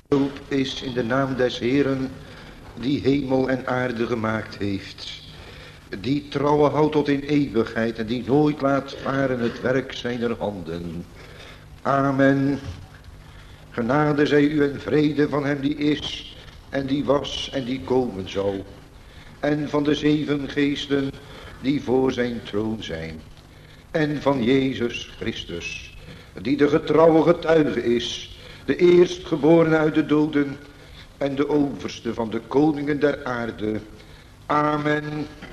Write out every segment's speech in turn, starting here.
Hulp is in de naam des Heeren, die hemel en aarde gemaakt heeft. Die trouwen houdt tot in eeuwigheid en die nooit laat varen het werk zijner handen. Amen. Genade zij u en vrede van hem die is en die was en die komen zal. En van de 7 geesten die voor zijn troon zijn. En van Jezus Christus, die de getrouwe getuige is, de eerstgeborene uit de doden en de overste van de koningen der aarde. Amen.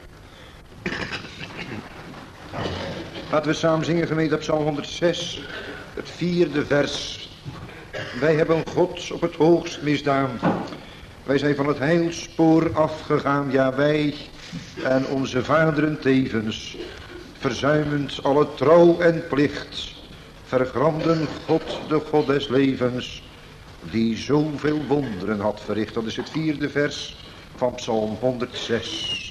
Laten we samen zingen, gemeente, op Psalm 106, het 4e vers. Wij hebben God op het hoogst misdaan. Wij zijn van het heilspoor afgegaan, ja wij en onze vaderen tevens, verzuimend alle trouw en plicht, vergramden God, de God des levens, die zoveel wonderen had verricht. Dat is het 4e vers van Psalm 106.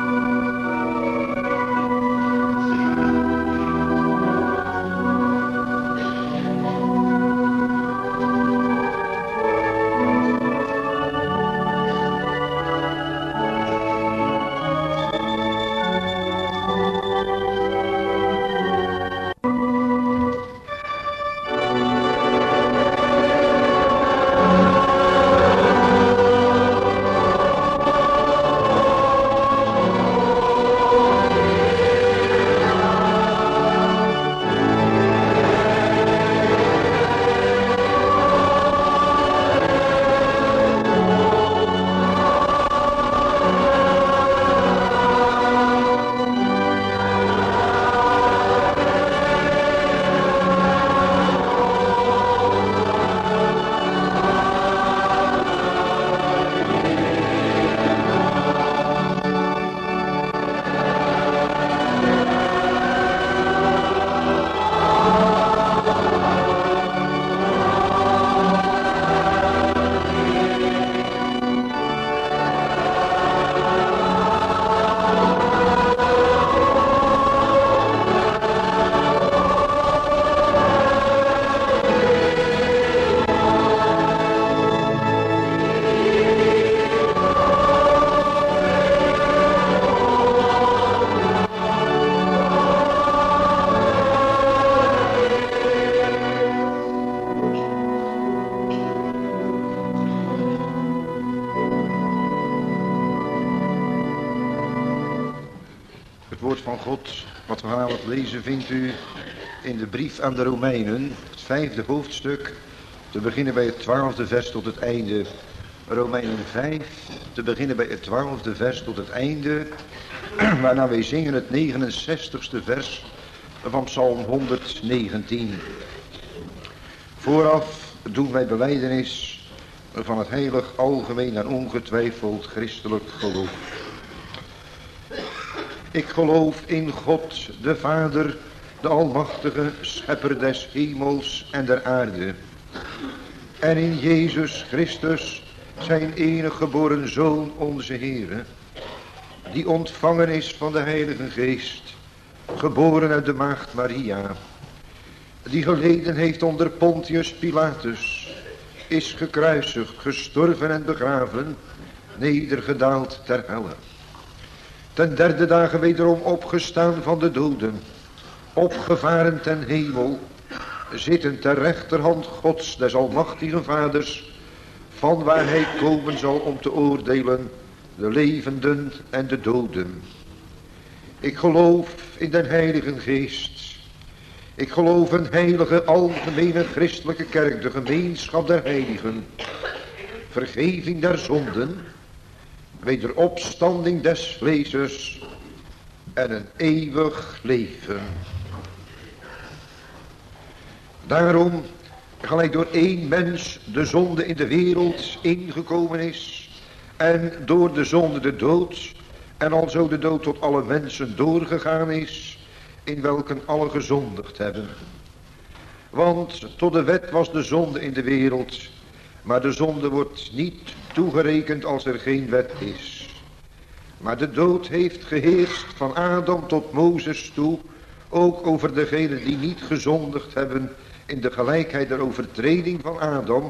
Vindt u in de brief aan de Romeinen, het 5e hoofdstuk, te beginnen bij het 12e vers tot het einde. Romeinen 5, te beginnen bij het 12e vers tot het einde, waarna wij zingen het 69ste vers van Psalm 119. Vooraf doen wij belijdenis van het heilig, algemeen en ongetwijfeld christelijk geloof. Ik geloof in God, de Vader, de Almachtige, Schepper des hemels en der aarde. En in Jezus Christus, zijn enige geboren Zoon, onze Heere, die ontvangen is van de Heilige Geest, geboren uit de maagd Maria, die geleden heeft onder Pontius Pilatus, is gekruisigd, gestorven en begraven, nedergedaald ter helle. Ten 3e dagen wederom opgestaan van de doden, opgevaren ten hemel, zitten ter rechterhand Gods des almachtigen Vaders, van waar hij komen zal om te oordelen de levenden en de doden. Ik geloof in den Heilige Geest. Ik geloof een heilige, algemene christelijke kerk, de gemeenschap der heiligen, vergeving der zonden, wederopstanding des vleeses en een eeuwig leven. Daarom, gelijk door één mens de zonde in de wereld ingekomen is, en door de zonde de dood, en alzo de dood tot alle mensen doorgegaan is, in welken alle gezondigd hebben. Want tot de wet was de zonde in de wereld, maar de zonde wordt niet toegerekend als er geen wet is. Maar de dood heeft geheerst van Adam tot Mozes toe, ook over degenen die niet gezondigd hebben in de gelijkheid der overtreding van Adam,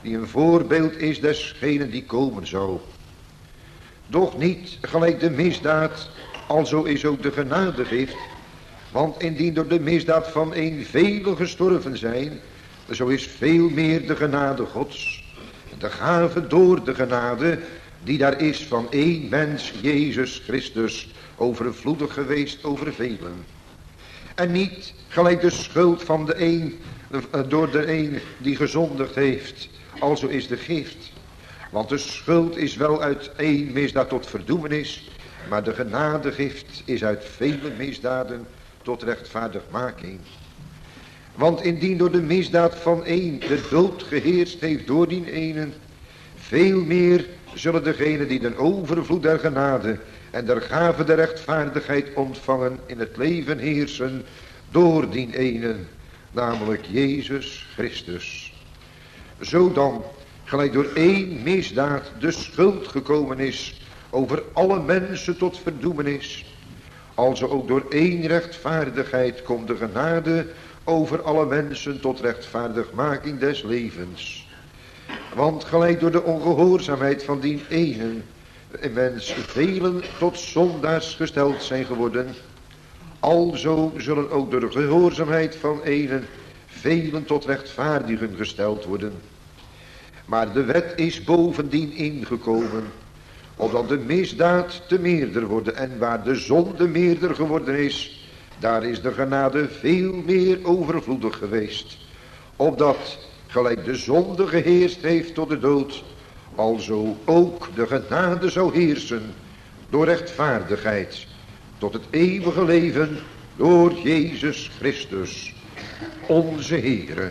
die een voorbeeld is desgene die komen zou. Doch niet gelijk de misdaad, alzo is ook de genadegift. Want indien door de misdaad van een velen gestorven zijn, zo is veel meer de genade Gods. De gave door de genade, die daar is van één mens, Jezus Christus, overvloedig geweest over velen. En niet gelijk de schuld van de een, door de een die gezondigd heeft, alzo is de gift. Want de schuld is wel uit één misdaad tot verdoemenis, maar de genadegift is uit vele misdaden tot rechtvaardigmaking. Want indien door de misdaad van één de dood geheerst heeft door die ene, veel meer zullen degenen die den overvloed der genade en der gave der rechtvaardigheid ontvangen in het leven heersen door die ene, namelijk Jezus Christus. Zo dan, gelijk door één misdaad de schuld gekomen is over alle mensen tot verdoemenis, alzo ook door één rechtvaardigheid komt de genade over alle mensen tot rechtvaardigmaking des levens. Want gelijk door de ongehoorzaamheid van die ene mens velen tot zondaars gesteld zijn geworden, alzo zullen ook door de gehoorzaamheid van ene velen tot rechtvaardigen gesteld worden. Maar de wet is bovendien ingekomen, opdat de misdaad te meerder worden, en waar de zonde meerder geworden is, daar is de genade veel meer overvloedig geweest. Opdat gelijk de zonde geheerst heeft tot de dood, alzo ook de genade zou heersen door rechtvaardigheid tot het eeuwige leven door Jezus Christus, onze Heere.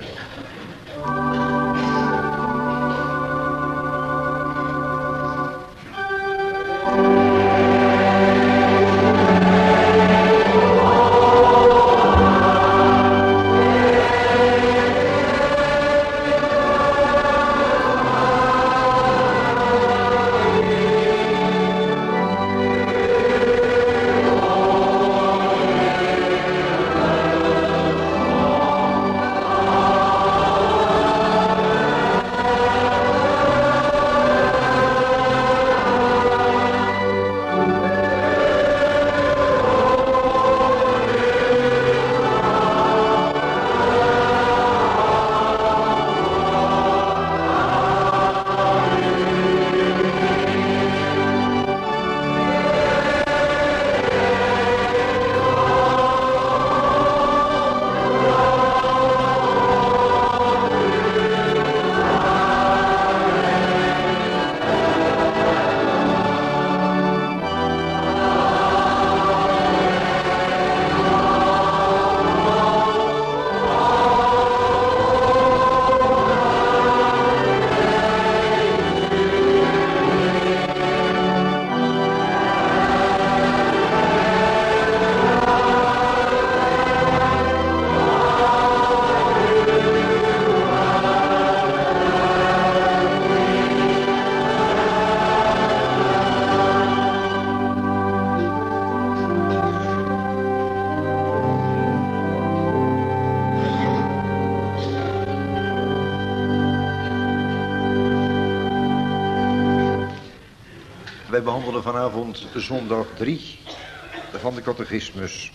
Wij behandelen vanavond zondag 3 van de catechismus.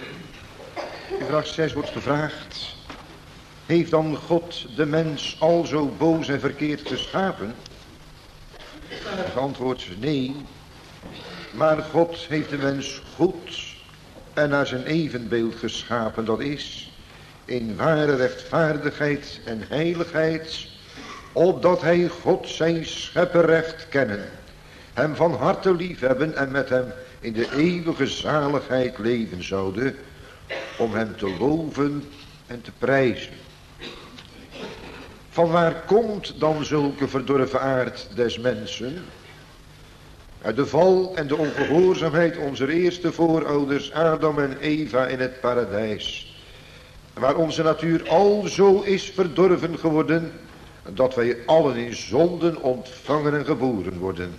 In vraag 6 wordt gevraagd: heeft dan God de mens al zo boos en verkeerd geschapen? Het antwoord is nee. Maar God heeft de mens goed en naar zijn evenbeeld geschapen. Dat is in ware rechtvaardigheid en heiligheid, opdat hij God zijn schepperrecht kennen, hem van harte liefhebben en met hem in de eeuwige zaligheid leven zouden, om hem te loven en te prijzen. Van waar komt dan zulke verdorven aard des mensen? Uit de val en de ongehoorzaamheid onze eerste voorouders Adam en Eva in het paradijs, waar onze natuur al zo is verdorven geworden, dat wij allen in zonden ontvangen en geboren worden.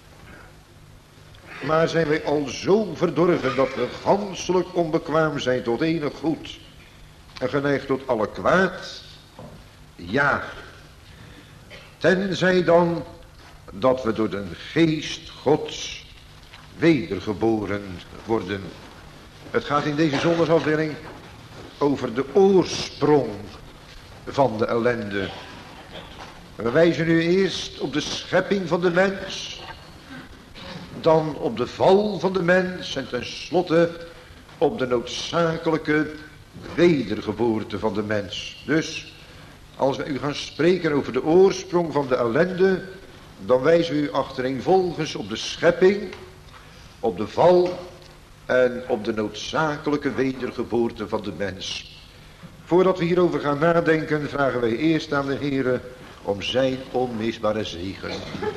Maar zijn wij al zo verdorven dat we ganselijk onbekwaam zijn tot enig goed en geneigd tot alle kwaad? Ja. Tenzij dan dat we door de geest Gods wedergeboren worden. Het gaat in deze zondagsafdeling over de oorsprong van de ellende. We wijzen nu eerst op de schepping van de mens, dan op de val van de mens en tenslotte op de noodzakelijke wedergeboorte van de mens. Dus als we u gaan spreken over de oorsprong van de ellende, dan wijzen we u achtereenvolgens op de schepping, op de val en op de noodzakelijke wedergeboorte van de mens. Voordat we hierover gaan nadenken, vragen wij eerst aan de Heere om zijn onmisbare zegen.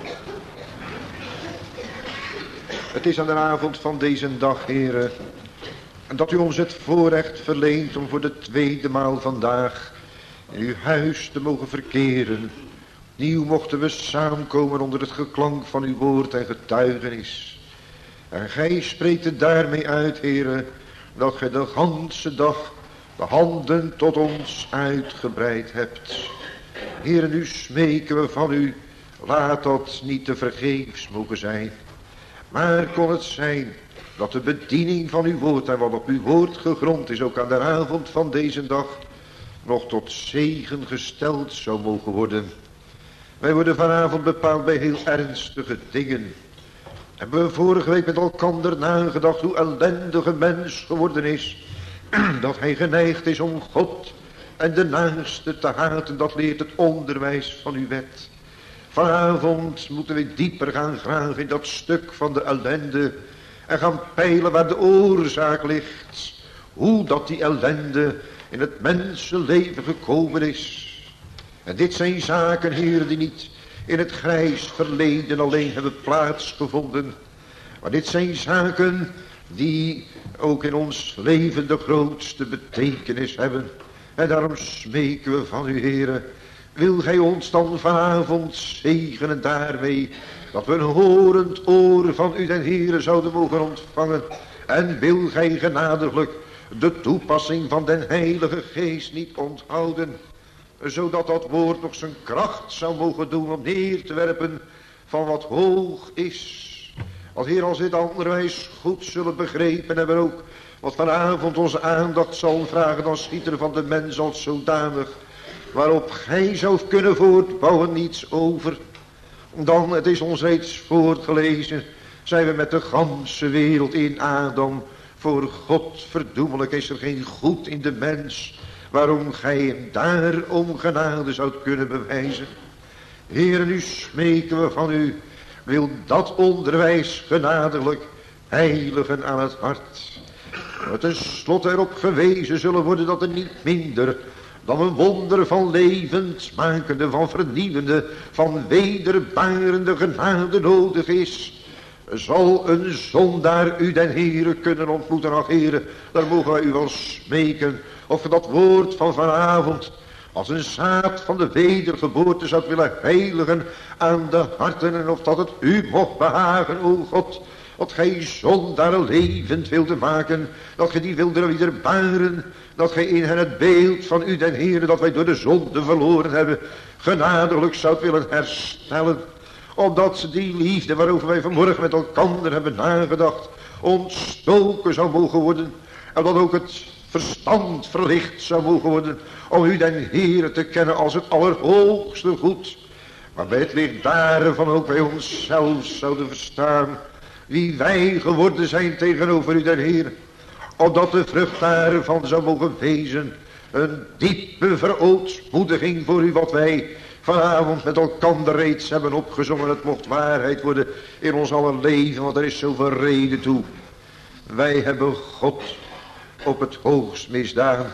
Het is aan de avond van deze dag, Heere, dat u ons het voorrecht verleent om voor de tweede maal vandaag in uw huis te mogen verkeren. Nieuw mochten we samenkomen onder het geklank van uw woord en getuigenis. En gij spreekt het daarmee uit, Heere, dat gij de ganse dag de handen tot ons uitgebreid hebt. Heere, nu smeken we van u, laat dat niet te vergeefs mogen zijn. Maar kon het zijn dat de bediening van uw woord en wat op uw woord gegrond is, ook aan de avond van deze dag, nog tot zegen gesteld zou mogen worden. Wij worden vanavond bepaald bij heel ernstige dingen. Hebben we vorige week met elkander nagedacht hoe ellendige mens geworden is, dat hij geneigd is om God en de naaste te haten. Dat leert het onderwijs van uw wet. Vanavond moeten we dieper gaan graven in dat stuk van de ellende en gaan peilen waar de oorzaak ligt. Hoe dat die ellende in het mensenleven gekomen is. En dit zijn zaken, Heer, die niet in het grijs verleden alleen hebben plaatsgevonden. Maar dit zijn zaken die ook in ons leven de grootste betekenis hebben. En daarom smeken we van u, Heere. Wil gij ons dan vanavond zegenen daarmee, dat we een horend oor van u, den Heere, zouden mogen ontvangen. En wil gij genadiglijk de toepassing van den Heilige Geest niet onthouden, zodat dat woord nog zijn kracht zou mogen doen om neer te werpen van wat hoog is. Want Heer, als dit onderwijs goed zullen begrepen hebben ook, wat vanavond onze aandacht zal vragen, dan schiet er van de mens als zodanig waarop gij zou kunnen voortbouwen niets over. Dan, het is ons reeds voortgelezen, zijn we met de ganse wereld in Adam. Voor God verdoemelijk is er geen goed in de mens, waarom gij hem daarom genade zoudt kunnen bewijzen. Heer, nu smeken we van u, wil dat onderwijs genadiglijk heiligen aan het hart. Maar tenslotte erop gewezen zullen worden dat er niet minder dan een wonder van levendmakende, van vernieuwende, van wederbarende genade nodig is. Zal een zondaar u den Heere kunnen ontmoeten? Ach Heere, daar mogen wij u wel smeken, of dat woord van vanavond als een zaad van de wedergeboorte zou willen heiligen aan de harten, en of dat het u mocht behagen, o God, dat gij zondaren levend wilde maken, dat gij die wilde wederbaren, dat gij in hen het beeld van u den Heere, dat wij door de zonde verloren hebben, genadiglijk zoudt willen herstellen, opdat die liefde waarover wij vanmorgen met elkaar hebben nagedacht, ontstoken zou mogen worden, en dat ook het verstand verlicht zou mogen worden, om u den Heere te kennen als het allerhoogste goed. Maar bij het licht daarvan ook wij onszelf zouden verstaan wie wij geworden zijn tegenover u den Heere, opdat de vrucht daarvan zou mogen wezen een diepe verootmoediging voor u, wat wij vanavond met elkaar reeds hebben opgezongen. Het mocht waarheid worden in ons aller leven, want er is zoveel reden toe. Wij hebben God op het hoogst misdaan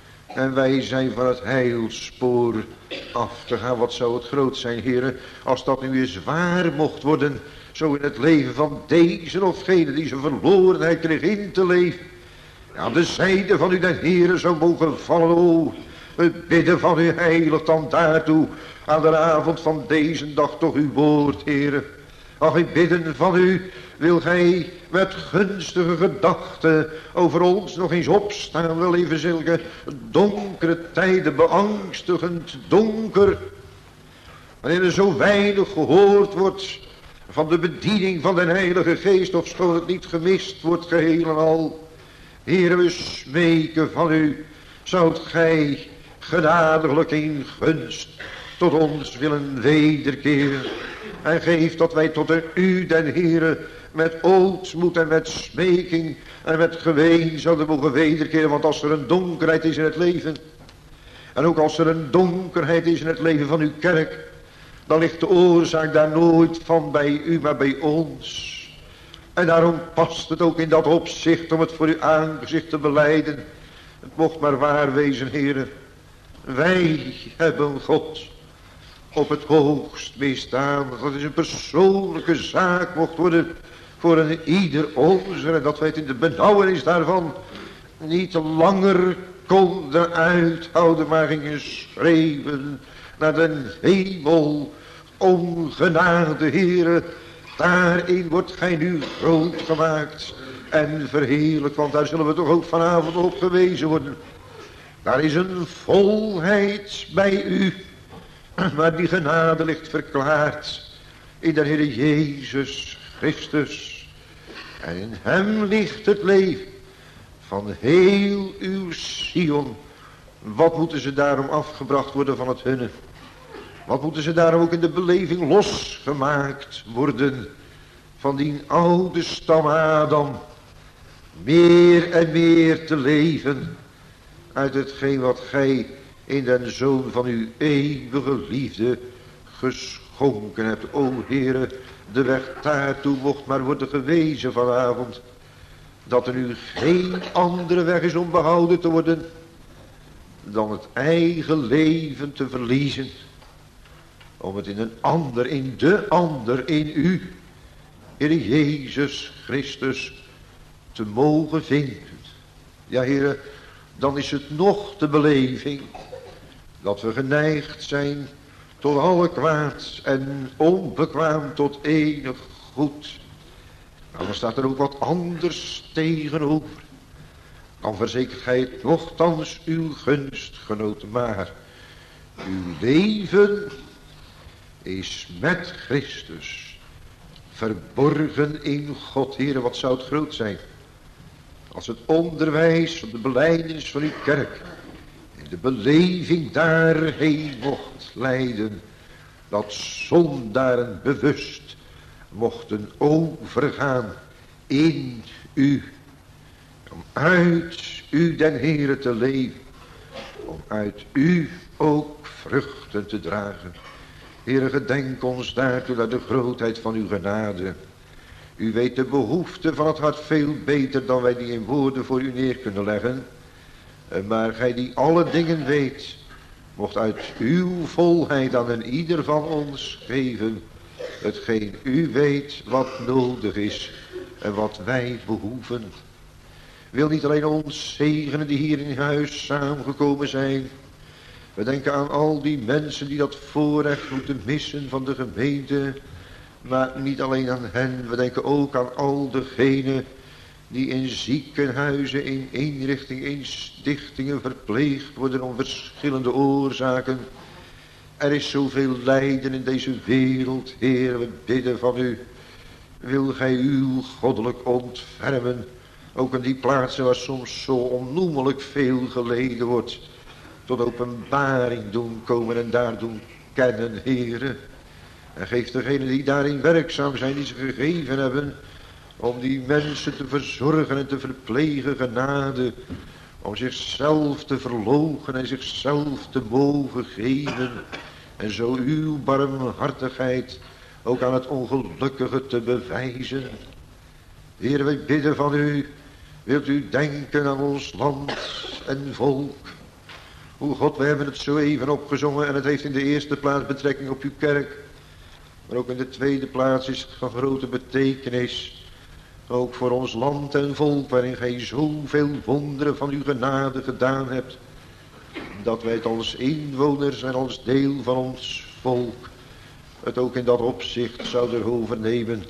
en wij zijn van het heilspoor af te gaan. Wat zou het groot zijn, heren, als dat nu eens waar mocht worden, zo in het leven van deze of gene die zijn verlorenheid kreeg in te leven. Aan de zijde van u den Heere zou mogen vallen, o. We bidden van u heilig dan daartoe aan de avond van deze dag toch uw woord, Heere. Ach, ik bidden van u, wil gij met gunstige gedachten over ons nog eens opstaan, wel even zulke donkere tijden, beangstigend donker. wanneer er zo weinig gehoord wordt van de bediening van de Heilige Geest, ofschoon het niet gemist wordt geheel en al. Heere, we smeken van u, zoudt gij genadiglijk in gunst tot ons willen wederkeren. En geef dat wij tot u, den Heere, met ootmoed en met smeking en met geween zouden mogen wederkeren. Want als er een donkerheid is in het leven, en ook als er een donkerheid is in het leven van uw kerk, dan ligt de oorzaak daar nooit van bij u, maar bij ons. En daarom past het ook in dat opzicht om het voor uw aangezicht te belijden. Het mocht maar waar wezen, heren. Wij hebben God op het hoogst misdaan. Dat is een persoonlijke zaak mocht worden voor een ieder onze. En dat wij het in de benauwenis daarvan niet langer konden uithouden, maar gingen schreeuwen naar de hemel. Ongenade, heren, daarin wordt gij nu groot gemaakt en verheerlijk, want daar zullen we toch ook vanavond op gewezen worden. Daar is een volheid bij u, maar die genade ligt verklaard in de Heer Jezus Christus. En in hem ligt het leven van heel uw Sion. Wat moeten ze daarom afgebracht worden van het hunne? Wat moeten ze daarom ook in de beleving losgemaakt worden van die oude stam Adam? Meer en meer te leven uit hetgeen wat gij in den Zoon van uw eeuwige liefde geschonken hebt. O Heere, de weg daartoe mocht maar worden gewezen vanavond. Dat er nu geen andere weg is om behouden te worden dan het eigen leven te verliezen. Om het in een ander, in de ander, in u, Heer Jezus Christus, te mogen vinden. Ja, Heer, dan is het nog de beleving dat we geneigd zijn tot alle kwaad en onbekwaam tot enig goed. Nou, dan staat er ook wat anders tegenover. Dan verzekert gij het nochtans uw gunstgenoten, maar uw leven is met Christus verborgen in God. Heere, wat zou het groot zijn als het onderwijs van de belijdenis van uw kerk in de beleving daarheen mocht leiden, dat zondaren bewust mochten overgaan in u, om uit u den Heere te leven, om uit u ook vruchten te dragen. Heere, gedenk ons daartoe naar de grootheid van uw genade. U weet de behoefte van het hart veel beter dan wij die in woorden voor u neer kunnen leggen. Maar gij die alle dingen weet, mocht uit uw volheid aan een ieder van ons geven hetgeen u weet wat nodig is en wat wij behoeven. Wil niet alleen ons zegenen die hier in huis samengekomen zijn. We denken aan al die mensen die dat voorrecht moeten missen van de gemeente. Maar niet alleen aan hen, we denken ook aan al degenen die in ziekenhuizen, in inrichtingen, in stichtingen verpleegd worden om verschillende oorzaken. Er is zoveel lijden in deze wereld, Heer, we bidden van u. Wil gij uw goddelijk ontfermen, ook in die plaatsen waar soms zo onnoemelijk veel geleden wordt, tot openbaring doen komen en daar doen kennen, Heere. En geef degenen die daarin werkzaam zijn, die ze gegeven hebben, om die mensen te verzorgen en te verplegen genade, om zichzelf te verloochenen en zichzelf te mogen geven, en zo uw barmhartigheid ook aan het ongelukkige te bewijzen. Heer, wij bidden van u, wilt u denken aan ons land en volk. O God, we hebben het zo even opgezongen en het heeft in de eerste plaats betrekking op uw kerk. Maar ook in de tweede plaats is het van grote betekenis. Ook voor ons land en volk, waarin gij zoveel wonderen van uw genade gedaan hebt. Dat wij het als inwoners en als deel van ons volk het ook in dat opzicht zouden overnemen.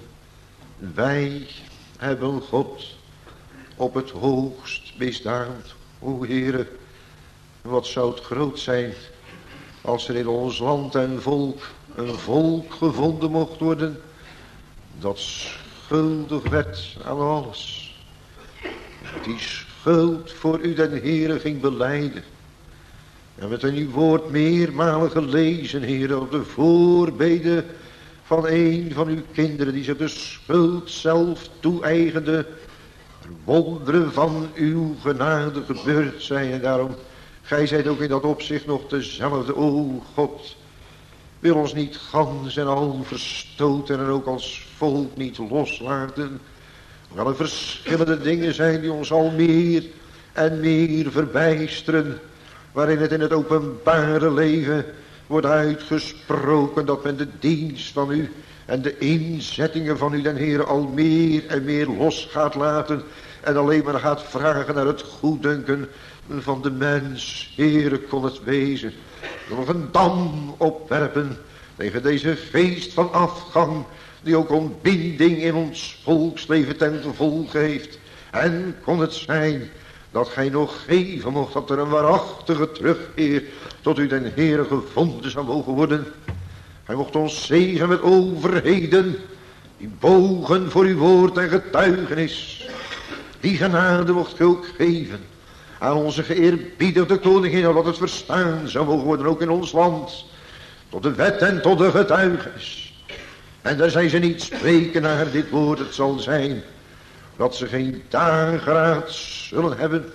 Wij hebben God op het hoogst misdaan. O Heere, wat zou het groot zijn als er in ons land en volk een volk gevonden mocht worden, dat schuldig werd aan alles. Die schuld voor u den Heere ging belijden. En met in uw woord meermalen gelezen, Heer, op de voorbeden van een van uw kinderen die zich de schuld zelf toe-eigende. Wonderen van uw genade gebeurd zijn. En daarom, gij zijt ook in dat opzicht nog dezelfde. O God, wil ons niet gans en al verstoten en ook als volk niet loslaten. Wel er verschillende dingen zijn die ons al meer en meer verbijsteren. Waarin het in het openbare leven wordt uitgesproken dat men de dienst van u en de inzettingen van u den Heer al meer en meer los gaat laten. En alleen maar gaat vragen naar het goeddunken van de mens. Heere, kon het wezen. Nog een dam opwerpen tegen deze geest van afgang. Die ook ontbinding in ons volksleven ten gevolge heeft. En kon het zijn dat gij nog geven mocht dat er een waarachtige terugkeer tot u den Heere gevonden zou mogen worden. Hij mocht ons zegen met overheden die bogen voor uw woord en getuigenis. Die genade mocht gij ook geven aan onze geëerbiedigde koningin, dat het verstaan zou mogen worden ook in ons land. Tot de wet en tot de getuigenis. En daar zijn ze niet spreken naar dit woord, het zal zijn dat ze geen dageraad zullen hebben.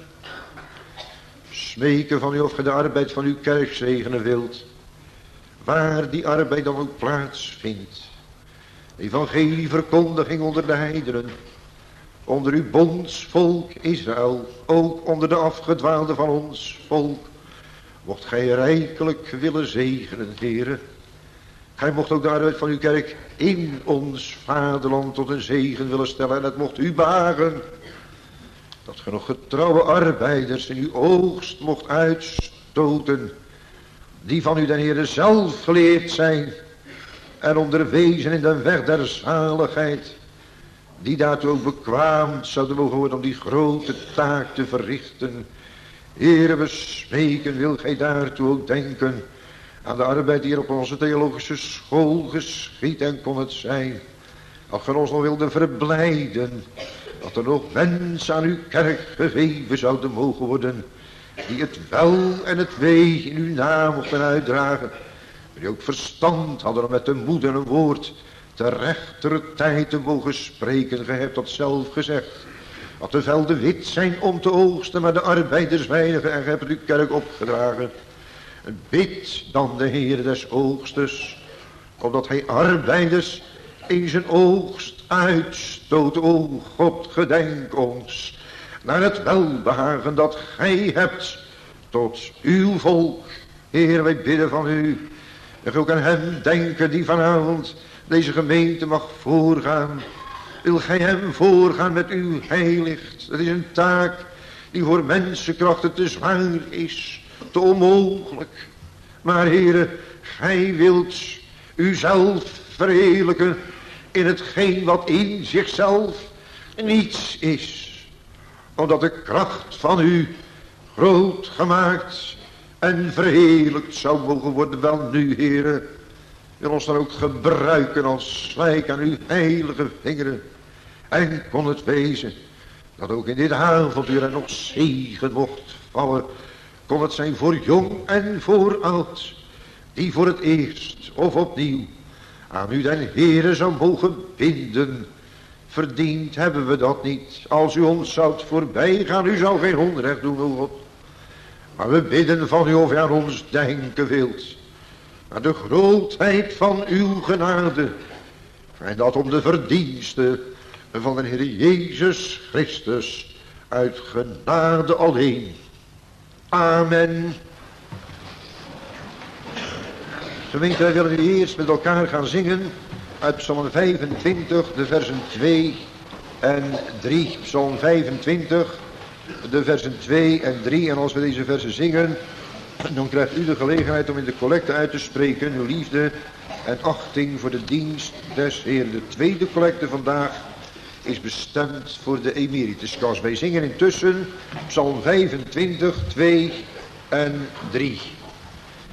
Smeken van u of ge de arbeid van uw kerk zegenen wilt. Waar die arbeid dan ook plaatsvindt. Evangelieverkondiging onder de heidenen. Onder uw bondsvolk Israël. Ook onder de afgedwaalde van ons volk. Mocht gij rijkelijk willen zegenen, heren. Gij mocht ook de arbeid van uw kerk in ons vaderland tot een zegen willen stellen. En het mocht u behagen. Dat ge nog getrouwe arbeiders in uw oogst mocht uitstoten. Die van u den Heere zelf geleerd zijn. En onderwezen in de weg der zaligheid. Die daartoe ook bekwaamd zouden mogen worden om die grote taak te verrichten. Heere, we smeken, wil gij daartoe ook denken aan de arbeid die er op onze theologische school geschiet. En kon het zijn dat ge ons nog wilde verblijden, dat er nog mensen aan uw kerk gegeven zouden mogen worden, die het wel en het wee in uw naam mochten uitdragen, maar die ook verstand hadden om met de moed en een woord te rechter tijd te mogen spreken. Gij hebt dat zelf gezegd, dat de velden wit zijn om te oogsten, maar de arbeiders weinig, en gij hebt het uw kerk opgedragen. Bid dan de Heer des oogstes, opdat hij arbeiders in zijn oogst uitstoot. O God, gedenk ons naar het welbehagen dat gij hebt tot uw volk. Heer, wij bidden van u, dat ook aan hem denken die vanavond deze gemeente mag voorgaan. Wil gij hem voorgaan met uw heiligt? Dat is een taak die voor mensenkrachten te zwaar is, te onmogelijk. Maar Heere, gij wilt uzelf verheerlijken in hetgeen wat in zichzelf niets is. Omdat de kracht van u groot gemaakt en verheerlijkt zou mogen worden. Wel nu, Heere, wil ons dan ook gebruiken als slijk aan uw heilige vingeren. En kon het wezen dat ook in dit avontuur er nog zegen mocht vallen. Kon het zijn voor jong en voor oud, die voor het eerst of opnieuw aan u den Heere zou mogen binden. Verdiend hebben we dat niet. Als u ons zoudt voorbij gaan, u zou geen onrecht doen, o God. Maar we bidden van u of u aan ons denken wilt. Aan de grootheid van uw genade. En dat om de verdiensten van de Heer Jezus Christus uit genade alleen. Amen. Gemeente, wij willen nu eerst met elkaar gaan zingen uit Psalm 25, de versen 2 en 3. Psalm 25, de versen 2 en 3. En als we deze versen zingen, dan krijgt u de gelegenheid om in de collecte uit te spreken uw liefde en achting voor de dienst des Heeren. De tweede collecte vandaag is bestemd voor de emerituskas. Wij zingen intussen Psalm 25, 2 en 3.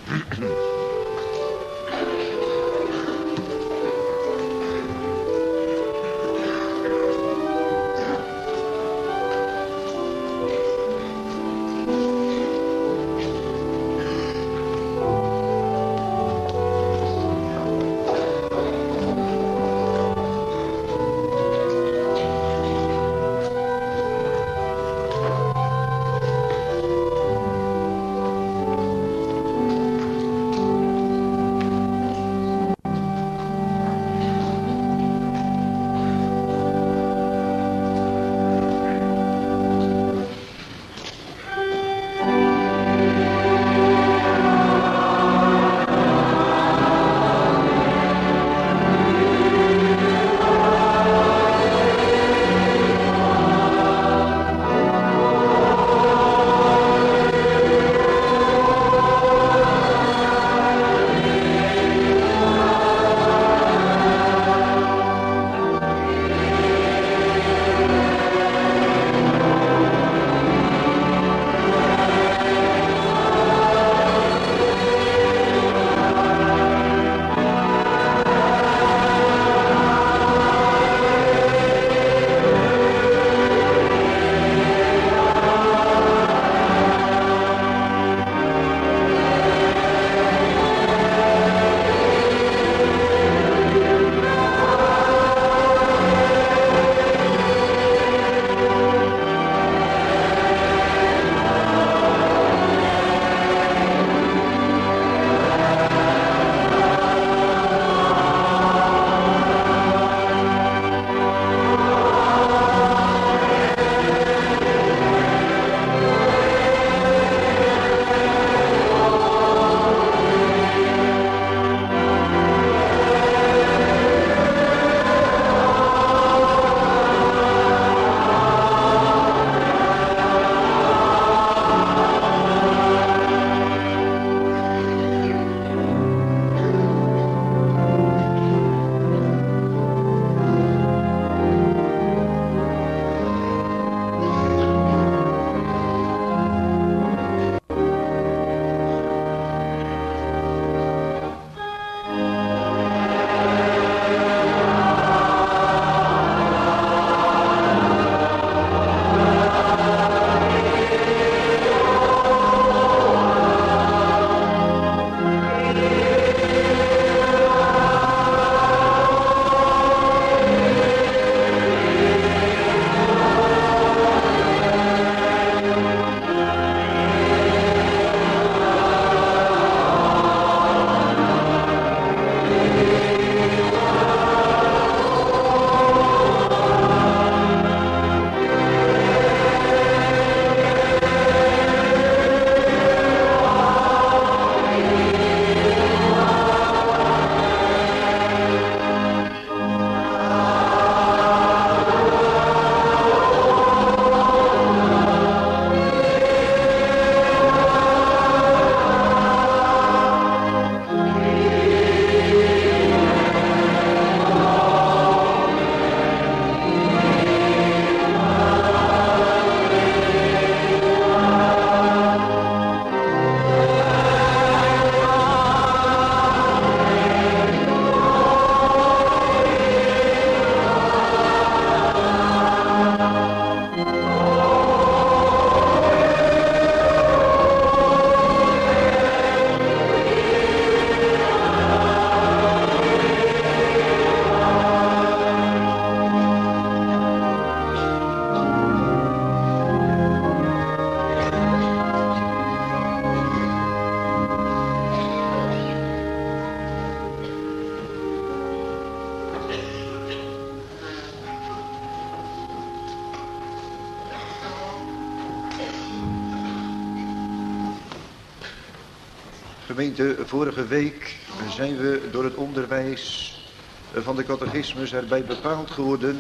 Gemeente, vorige week zijn we door het onderwijs van de catechismus erbij bepaald geworden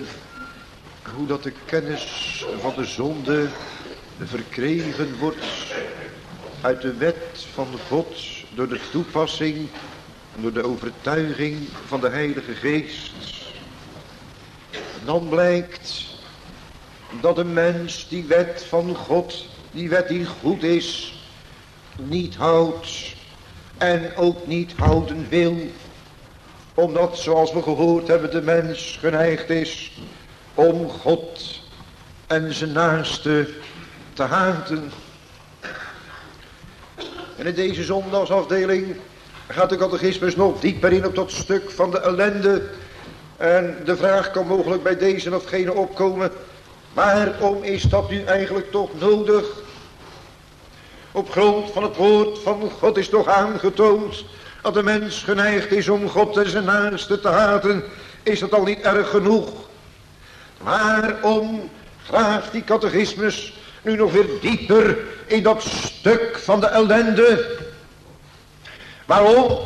hoe dat de kennis van de zonde verkregen wordt uit de wet van God door de toepassing, door de overtuiging van de Heilige Geest. Dan blijkt dat een mens die wet van God, die wet die goed is, niet houdt, en ook niet houden wil. Omdat, zoals we gehoord hebben, de mens geneigd is om God en zijn naaste te haten. En in deze zondagsafdeling gaat de catechismus nog dieper in op dat stuk van de ellende. En de vraag kan mogelijk bij deze of gene opkomen: waarom is dat nu eigenlijk toch nodig? Op grond van het woord van God is toch aangetoond dat de mens geneigd is om God en zijn naaste te haten. Is dat al niet erg genoeg? Waarom graaft die catechismus nu nog weer dieper in dat stuk van de ellende? Waarom?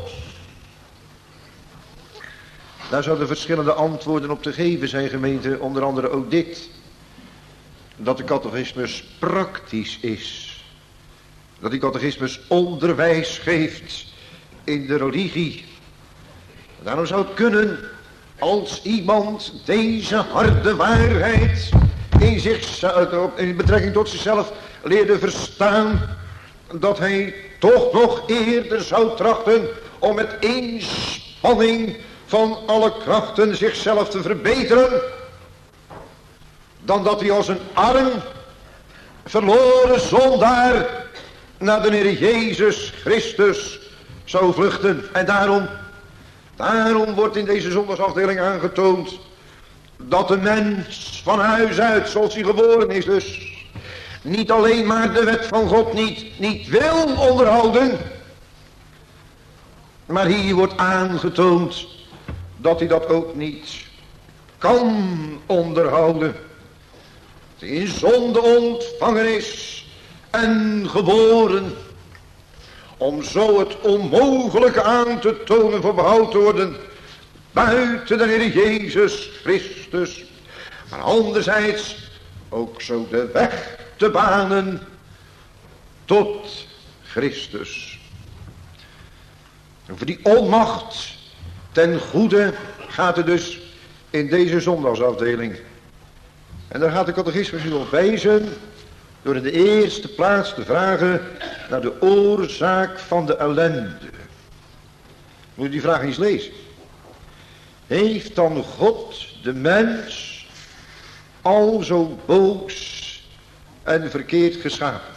Daar zouden verschillende antwoorden op te geven zijn, gemeente. Onder andere ook dit: dat de catechismus praktisch is. Dat die catechismus onderwijs geeft in de religie. Daarom zou het kunnen, als iemand deze harde waarheid in betrekking tot zichzelf leerde verstaan, dat hij toch nog eerder zou trachten om met inspanning van alle krachten zichzelf te verbeteren, dan dat hij als een arm verloren zondaar naar de Heer Jezus Christus zou vluchten. En daarom wordt in deze zondagsafdeling aangetoond dat de mens van huis uit, zoals hij geboren is dus, niet alleen maar de wet van God niet wil onderhouden, maar hier wordt aangetoond dat hij dat ook niet kan onderhouden. Dat hij in zonde ontvangen is en geboren, om zo het onmogelijke aan te tonen voor behoud te worden buiten de Heer Jezus Christus, maar anderzijds ook zo de weg te banen tot Christus. Over die onmacht ten goede gaat het dus in deze zondagsafdeling. En daar gaat de catechismus u op wijzen door in de eerste plaats te vragen naar de oorzaak van de ellende. Moet u die vraag eens lezen. Heeft dan God de mens al zo boos en verkeerd geschapen?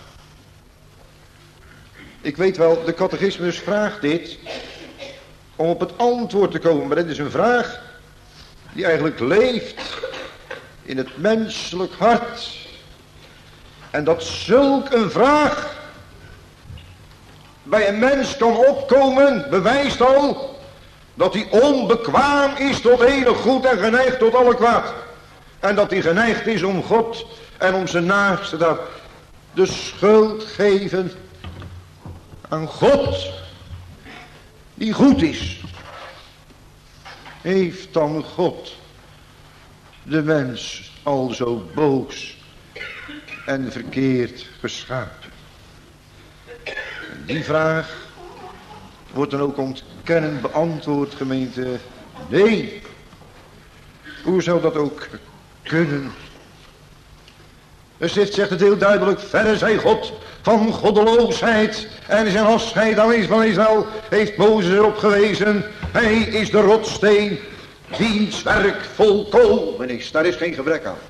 Ik weet wel, de catechismus vraagt dit om op het antwoord te komen, maar dit is een vraag die eigenlijk leeft in het menselijk hart. En dat zulk een vraag bij een mens kan opkomen, bewijst al dat hij onbekwaam is tot enig goed en geneigd tot alle kwaad. En dat hij geneigd is om God en om zijn naaste dat de schuld geven aan God die goed is. Heeft dan God de mens al zo boos en verkeerd geschapen? En die vraag wordt dan ook ontkennend beantwoord, gemeente. Nee. Hoe zou dat ook kunnen? De schrift zegt het heel duidelijk: verre zij God van goddeloosheid en zijn afscheid aan van Israël heeft Mozes erop gewezen. Hij is de rotssteen, wiens werk volkomen is. Daar is geen gebrek aan.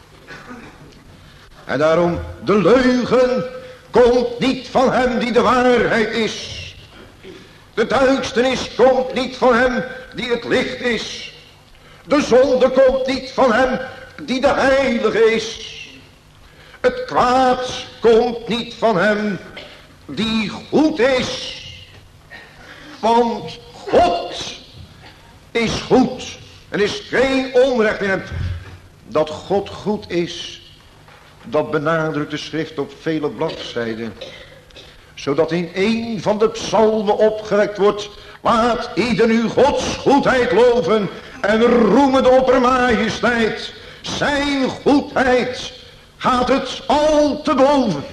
En daarom, de leugen komt niet van hem die de waarheid is. De duisternis komt niet van hem die het licht is. De zonde komt niet van hem die de heilige is. Het kwaad komt niet van hem die goed is. Want God is goed. Er is geen onrecht in hem. Dat God goed is, dat benadrukt de schrift op vele bladzijden. Zodat in een van de psalmen opgewekt wordt: laat ieder nu Gods goedheid loven en roemen de oppermajesteit. Zijn goedheid gaat het al te boven.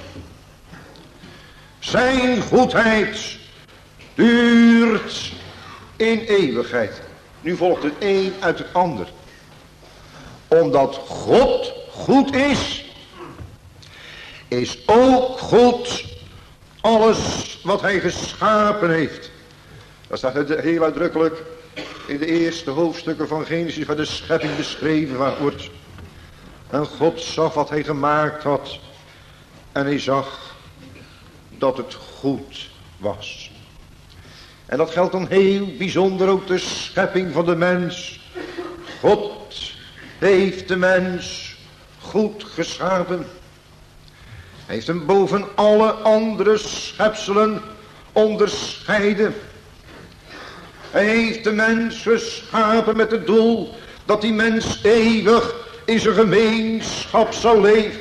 Zijn goedheid duurt in eeuwigheid. Nu volgt het een uit het ander. Omdat God goed is, is ook goed Alles wat hij geschapen heeft. Dat staat heel uitdrukkelijk in de eerste hoofdstukken van Genesis, waar de schepping beschreven wordt. En God zag wat hij gemaakt had. En hij zag dat het goed was. En dat geldt dan heel bijzonder ook de schepping van de mens. God heeft de mens goed geschapen. Hij heeft hem boven alle andere schepselen onderscheiden. Hij heeft de mens geschapen met het doel dat die mens eeuwig in zijn gemeenschap zal leven.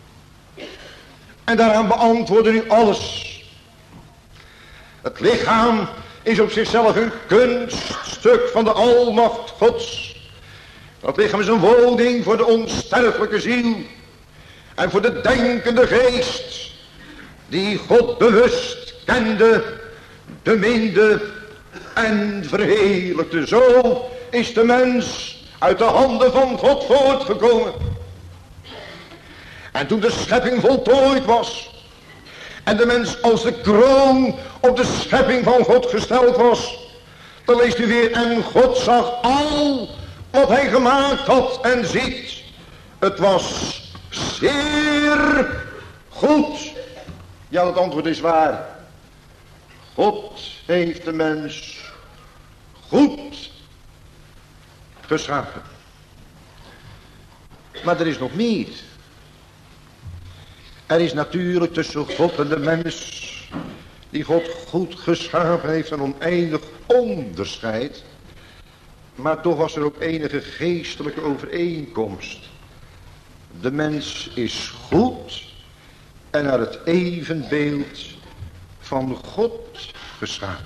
En daaraan beantwoordde nu alles. Het lichaam is op zichzelf een kunststuk van de almacht Gods. Dat lichaam is een woning voor de onsterfelijke ziel. En voor de denkende geest. Die God bewust kende, beminde en verheerlijkte. Zo is de mens uit de handen van God voortgekomen. En toen de schepping voltooid was. En de mens als de kroon op de schepping van God gesteld was. Dan leest u weer, en God zag al wat hij gemaakt had en ziet. Het was zeer goed. Ja, het antwoord is waar. God heeft de mens goed geschapen. Maar er is nog meer. Er is natuurlijk tussen God en de mens, die God goed geschapen heeft, een oneindig onderscheid. Maar toch was er ook enige geestelijke overeenkomst. De mens is goed en naar het evenbeeld van God geschapen.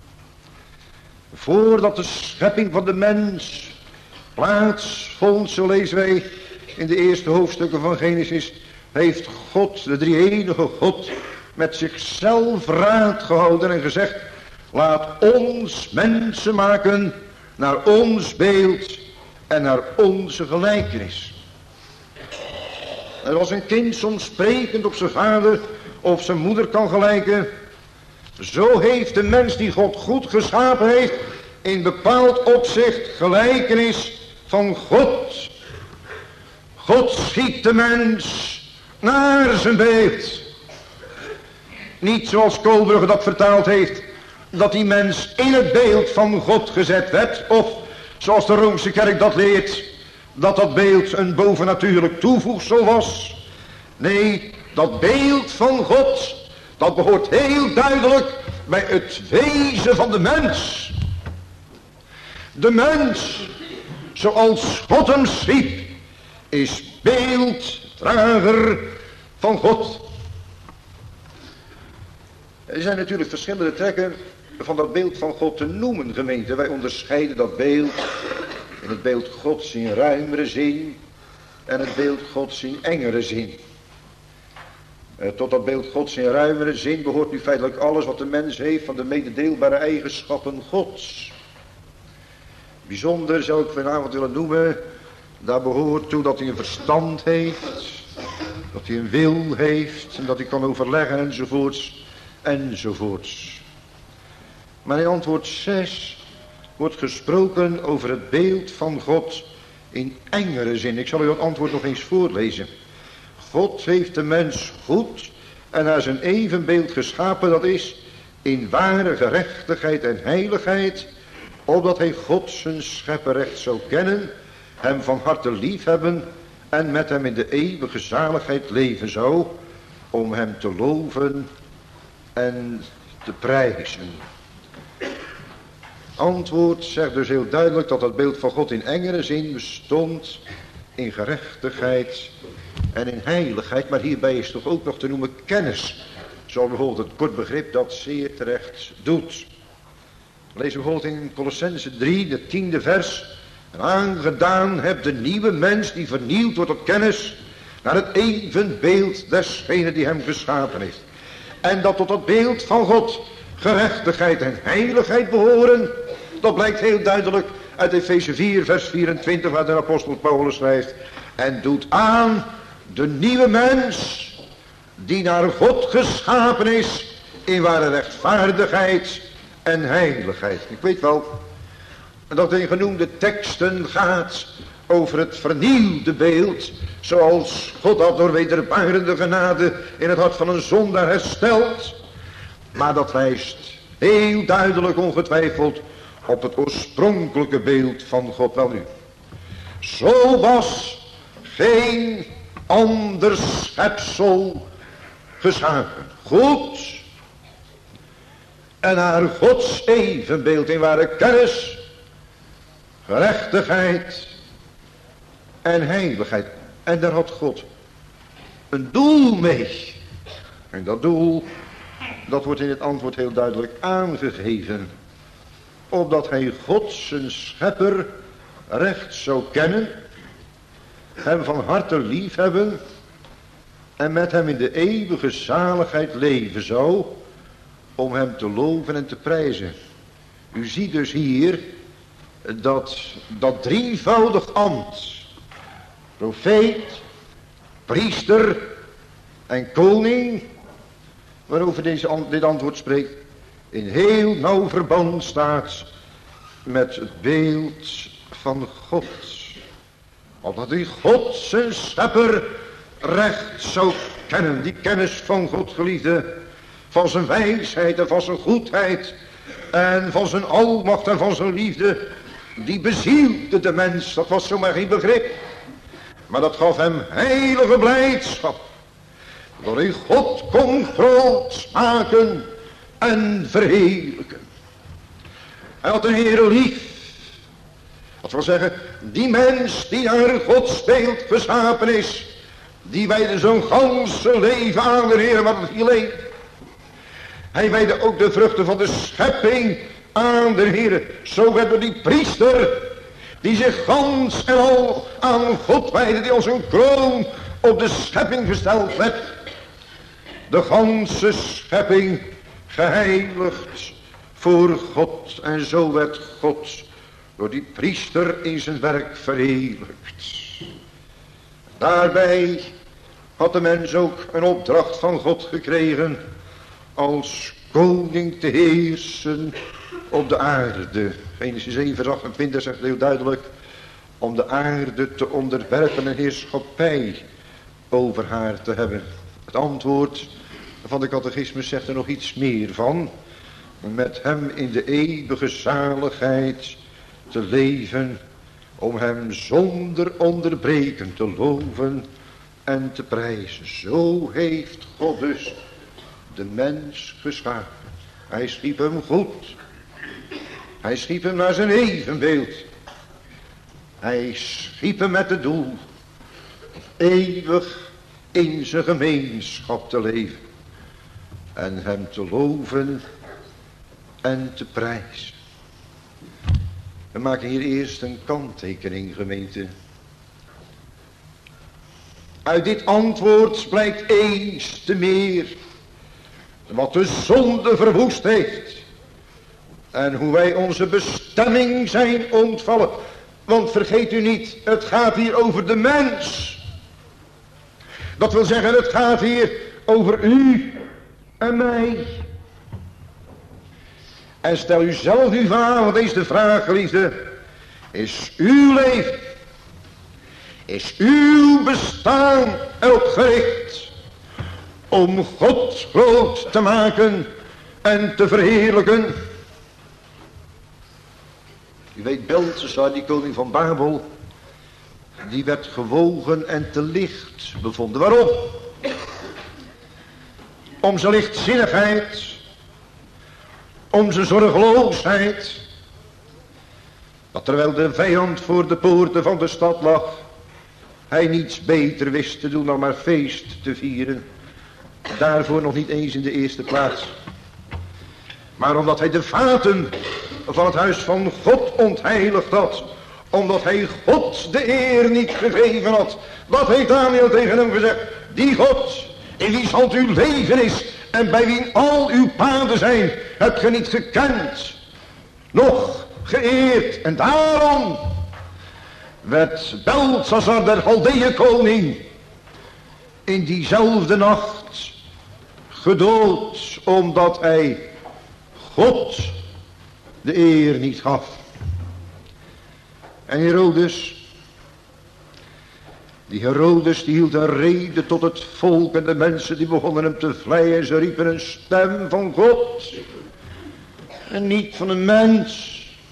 Voordat de schepping van de mens plaatsvond, zo lezen wij in de eerste hoofdstukken van Genesis, heeft God, de drie-enige God, met zichzelf raad gehouden en gezegd, laat ons mensen maken naar ons beeld en naar onze gelijkenis. Er was een kind soms sprekend op zijn vader of zijn moeder kan gelijken. Zo heeft de mens die God goed geschapen heeft in bepaald opzicht gelijkenis van God. God schiep de mens naar zijn beeld. Niet zoals Koolbrugge dat vertaald heeft, dat die mens in het beeld van God gezet werd. Of zoals de Roomse kerk dat leert, dat dat beeld een bovennatuurlijk toevoegsel was. Nee, dat beeld van God, dat behoort heel duidelijk bij het wezen van de mens. De mens, zoals God hem schiep, is beelddrager van God. Er zijn natuurlijk verschillende trekken van dat beeld van God te noemen, gemeente. Wij onderscheiden dat beeld in het beeld Gods in ruimere zin en het beeld Gods in engere zin. Tot dat beeld Gods in ruimere zin behoort nu feitelijk alles wat de mens heeft van de mededeelbare eigenschappen Gods. Bijzonder zou ik vanavond willen noemen, daar behoort toe dat hij een verstand heeft, dat hij een wil heeft en dat hij kan overleggen enzovoorts enzovoorts. Maar in antwoord 6 wordt gesproken over het beeld van God in engere zin. Ik zal u het antwoord nog eens voorlezen. God heeft de mens goed en naar zijn evenbeeld geschapen, dat is in ware gerechtigheid en heiligheid, opdat hij God zijn schepperrecht zou kennen, hem van harte liefhebben en met hem in de eeuwige zaligheid leven zou, om hem te loven en te prijzen. Antwoord zegt dus heel duidelijk dat het beeld van God in engere zin bestond in gerechtigheid en in heiligheid, maar hierbij is toch ook nog te noemen kennis, zoals bijvoorbeeld het kort begrip dat zeer terecht doet. Lees bijvoorbeeld in Colossense 3, de 10e vers. En aangedaan hebt de nieuwe mens die vernieuwd wordt tot kennis naar het evenbeeld desgene die hem geschapen heeft. En dat tot het beeld van God gerechtigheid en heiligheid behoren, dat blijkt heel duidelijk uit Efeze 4 vers 24 waar de apostel Paulus schrijft. En doet aan de nieuwe mens die naar God geschapen is in ware rechtvaardigheid en heiligheid. Ik weet wel dat in genoemde teksten gaat over het vernieuwde beeld, zoals God dat door wederbarende genade in het hart van een zondaar herstelt. Maar dat wijst heel duidelijk ongetwijfeld op het oorspronkelijke beeld van God. Wel nu, zo was geen ander schepsel geschapen. Goed en naar Gods evenbeeld in ware kennis, gerechtigheid en heiligheid. En daar had God een doel mee. En dat doel, dat wordt in het antwoord heel duidelijk aangegeven. Opdat hij God zijn schepper recht zou kennen, hem van harte lief hebben en met hem in de eeuwige zaligheid leven zou, om hem te loven en te prijzen. U ziet dus hier dat drievoudig ambt, profeet, priester en koning, waarover dit antwoord spreekt, in heel nauw verband staat met het beeld van God. Opdat hij God zijn schepper recht zou kennen, die kennis van God geliefde, van zijn wijsheid en van zijn goedheid en van zijn almacht en van zijn liefde, die bezielde de mens. Dat was zomaar geen begrip, maar dat gaf hem heilige blijdschap, dat hij God kon groot maken en verheerlijken. Hij had de Heere lief. Dat wil zeggen, die mens die naar Gods beeld geschapen is, die wijde zijn ganse leven aan de Heer, maar dat hier leeft. Hij wijde ook de vruchten van de schepping aan de Heer. Zo werd door die priester, die zich gans en al aan God wijde, die als een kroon op de schepping gesteld werd, de ganse schepping geheiligd voor God. En zo werd God door die priester in zijn werk verheerlijkt. Daarbij had de mens ook een opdracht van God gekregen als koning te heersen op de aarde. Genesis 7 vers 28 zegt heel duidelijk, om de aarde te onderwerpen en heerschappij over haar te hebben. Het antwoord van de catechismus zegt er nog iets meer van. Met hem in de eeuwige zaligheid te leven, om hem zonder onderbreken te loven en te prijzen. Zo heeft God dus de mens geschapen. Hij schiep hem goed. Hij schiep hem naar zijn evenbeeld. Hij schiep hem met het doel eeuwig in zijn gemeenschap te leven en hem te loven en te prijzen. We maken hier eerst een kanttekening, gemeente. Uit dit antwoord blijkt eens te meer wat de zonde verwoest heeft en hoe wij onze bestemming zijn ontvallen. Want vergeet u niet, het gaat hier over de mens. Dat wil zeggen, het gaat hier over u en mij. En stel u zelf uw vraag, want deze vraag, geliefde, is uw leven, is uw bestaan erop gericht om God groot te maken en te verheerlijken? U weet, Belshazzar, die koning van Babel, die werd gewogen en te licht bevonden. Waarom? Om zijn lichtzinnigheid, om zijn zorgeloosheid. Dat terwijl de vijand voor de poorten van de stad lag, hij niets beter wist te doen dan maar feest te vieren. Daarvoor nog niet eens in de eerste plaats. Maar omdat hij de vaten van het huis van God ontheiligd had, omdat hij God de eer niet gegeven had. Dat heeft Daniel tegen hem gezegd. Die God, in wie zal uw leven is en bij wie al uw paden zijn, hebt ge niet gekend, nog geëerd. En daarom werd Belshazzar, de Galdeeën koning, in diezelfde nacht gedood omdat hij God de eer niet gaf. En die Herodes die hield een rede tot het volk en de mensen die begonnen hem te vleien. Ze riepen een stem van God en niet van een mens.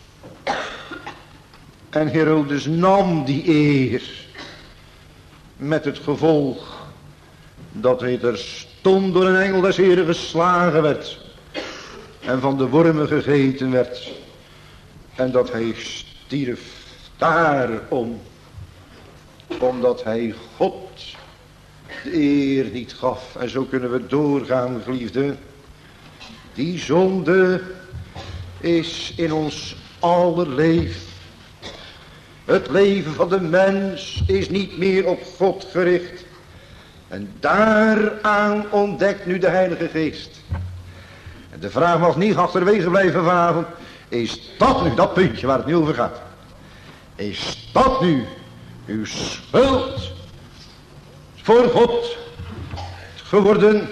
En Herodes nam die eer met het gevolg dat hij terstond door een engel des Heren geslagen werd en van de wormen gegeten werd en dat hij stierf daarom, omdat hij God de eer niet gaf. En zo kunnen we doorgaan, geliefden. Die zonde is in ons aller leven. Het leven van de mens is niet meer op God gericht. En daaraan ontdekt nu de Heilige Geest. En de vraag mag niet achterwege blijven vanavond. Is dat nu dat puntje waar het nu over gaat? Is dat nu uw schuld voor God geworden?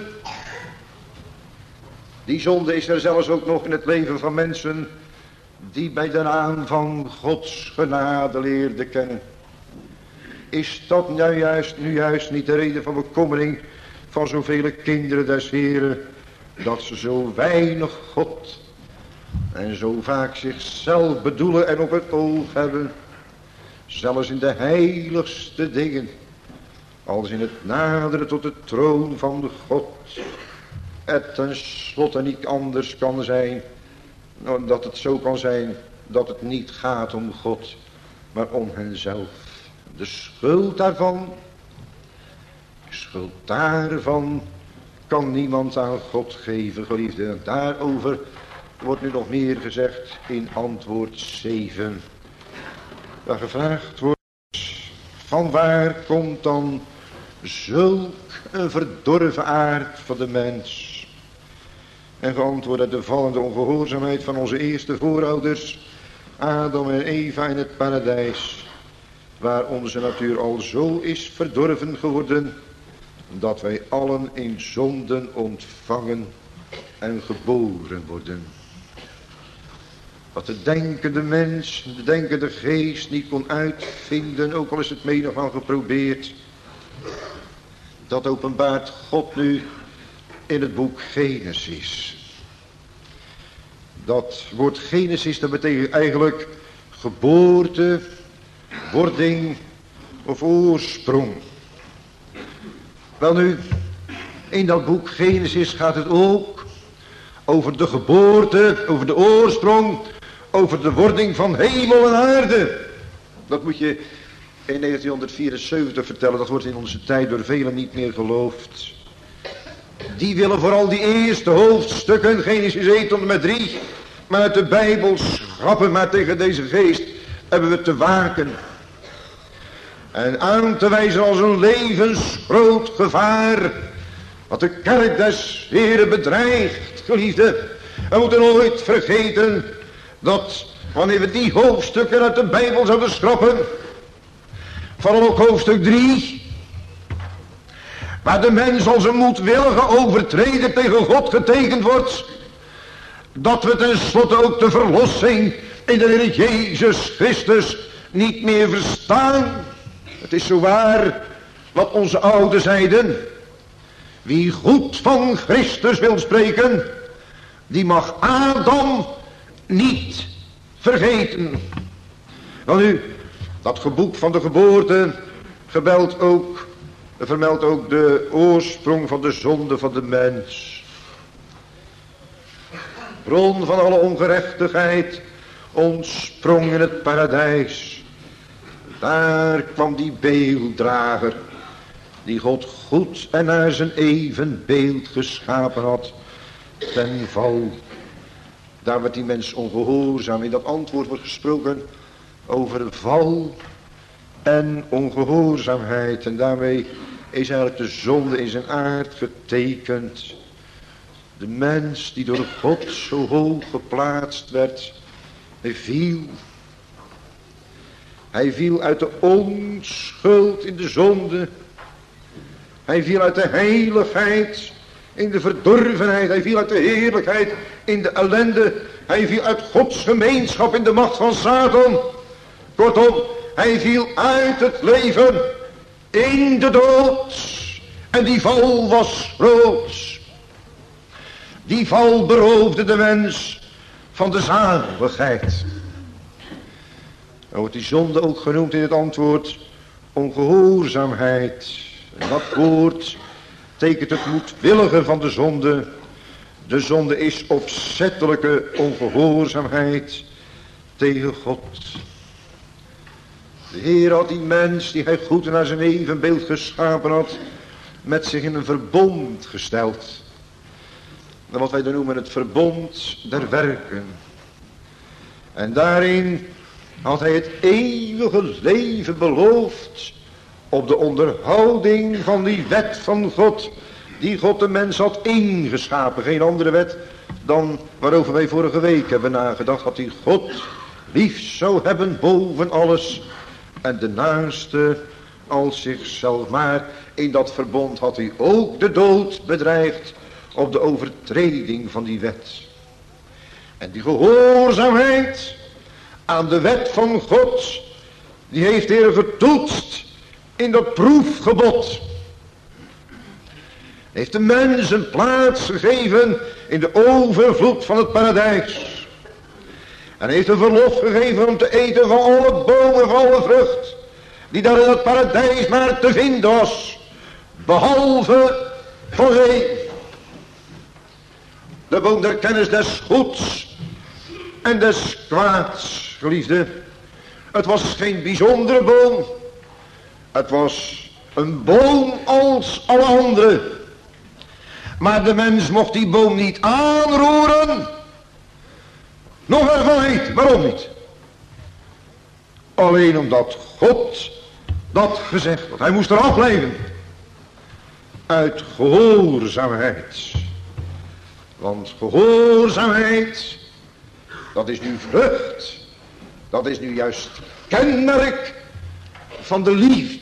Die zonde is er zelfs ook nog in het leven van mensen die bij de naam van Gods genade leerden kennen. Is dat nu juist niet de reden van bekommering van zoveel kinderen des Heren, dat ze zo weinig God en zo vaak zichzelf bedoelen en op het oog hebben, zelfs in de heiligste dingen, als in het naderen tot de troon van de God, het tenslotte niet anders kan zijn, dat het zo kan zijn dat het niet gaat om God, maar om henzelf. De schuld daarvan kan niemand aan God geven, geliefde. Daarover wordt nu nog meer gezegd in antwoord 7. Waar gevraagd wordt, van waar komt dan zulk een verdorven aard van de mens? En geantwoord uit de vallende ongehoorzaamheid van onze eerste voorouders, Adam en Eva in het paradijs, waar onze natuur al zo is verdorven geworden, dat wij allen in zonden ontvangen en geboren worden. Wat de denkende mens, de denkende geest niet kon uitvinden, ook al is het menigmaal geprobeerd, dat openbaart God nu in het boek Genesis. Dat woord Genesis, dat betekent eigenlijk geboorte, wording of oorsprong. Wel nu, in dat boek Genesis gaat het ook over de geboorte, over de oorsprong, over de wording van hemel en aarde. Dat moet je in 1974 vertellen, dat wordt in onze tijd door velen niet meer geloofd. Die willen vooral die eerste hoofdstukken, Genesis 1 tot en met 3, maar uit de Bijbel schrappen, maar tegen deze geest hebben we te waken. En aan te wijzen als een levensgroot gevaar, wat de kerk des Heren bedreigt, geliefde. We moeten nooit vergeten dat wanneer we die hoofdstukken uit de Bijbel zouden schrappen, vooral ook hoofdstuk 3, waar de mens als een moedwillige overtreder tegen God getekend wordt, dat we tenslotte ook de verlossing in de Heer Jezus Christus niet meer verstaan. Het is zo waar wat onze ouders zeiden. Wie goed van Christus wil spreken, die mag Adam niet vergeten. Wel nu, dat boek van de geboorte vermeldt ook de oorsprong van de zonde van de mens. Bron van alle ongerechtigheid ontsprong in het paradijs. Daar kwam die beelddrager, die God goed en naar zijn evenbeeld geschapen had, ten val. Daar werd die mens ongehoorzaam. In dat antwoord wordt gesproken over val en ongehoorzaamheid. En daarmee is eigenlijk de zonde in zijn aard getekend. De mens die door God zo hoog geplaatst werd, hij viel uit de onschuld in de zonde. Hij viel uit de heiligheid in de verdorvenheid. Hij viel uit de heerlijkheid in de ellende. Hij viel uit Gods gemeenschap in de macht van Satan. Kortom, hij viel uit het leven in de dood. En die val was groot. Die val beroofde de mens van de zaligheid. Dan wordt die zonde ook genoemd in het antwoord ongehoorzaamheid. En dat woord tekent het moedwillige van de zonde. De zonde is opzettelijke ongehoorzaamheid tegen God. De Heer had die mens die hij goed naar zijn evenbeeld geschapen had, met zich in een verbond gesteld. En wat wij dan noemen het verbond der werken. En daarin had hij het eeuwige leven beloofd op de onderhouding van die wet van God, die God de mens had ingeschapen. Geen andere wet dan waarover wij vorige week hebben nagedacht, dat hij God lief zou hebben boven alles en de naaste als zichzelf. Maar in dat verbond had hij ook de dood bedreigd op de overtreding van die wet. En die gehoorzaamheid aan de wet van God, die heeft de Heer getoetst in dat proefgebod. Heeft de mens een plaats gegeven in de overvloed van het paradijs. En heeft een verlof gegeven om te eten van alle bomen, van alle vrucht, die daar in het paradijs maar te vinden was. Behalve van de boom der kennis des goeds en des kwaads, geliefde. Het was geen bijzondere boom. Het was een boom als alle andere. Maar de mens mocht die boom niet aanroeren. Nog ervan eten. Waarom niet? Alleen omdat God dat gezegd had. Hij moest er afblijven. Uit gehoorzaamheid. Want gehoorzaamheid, dat is nu vrucht. Dat is nu juist kenmerk van de liefde.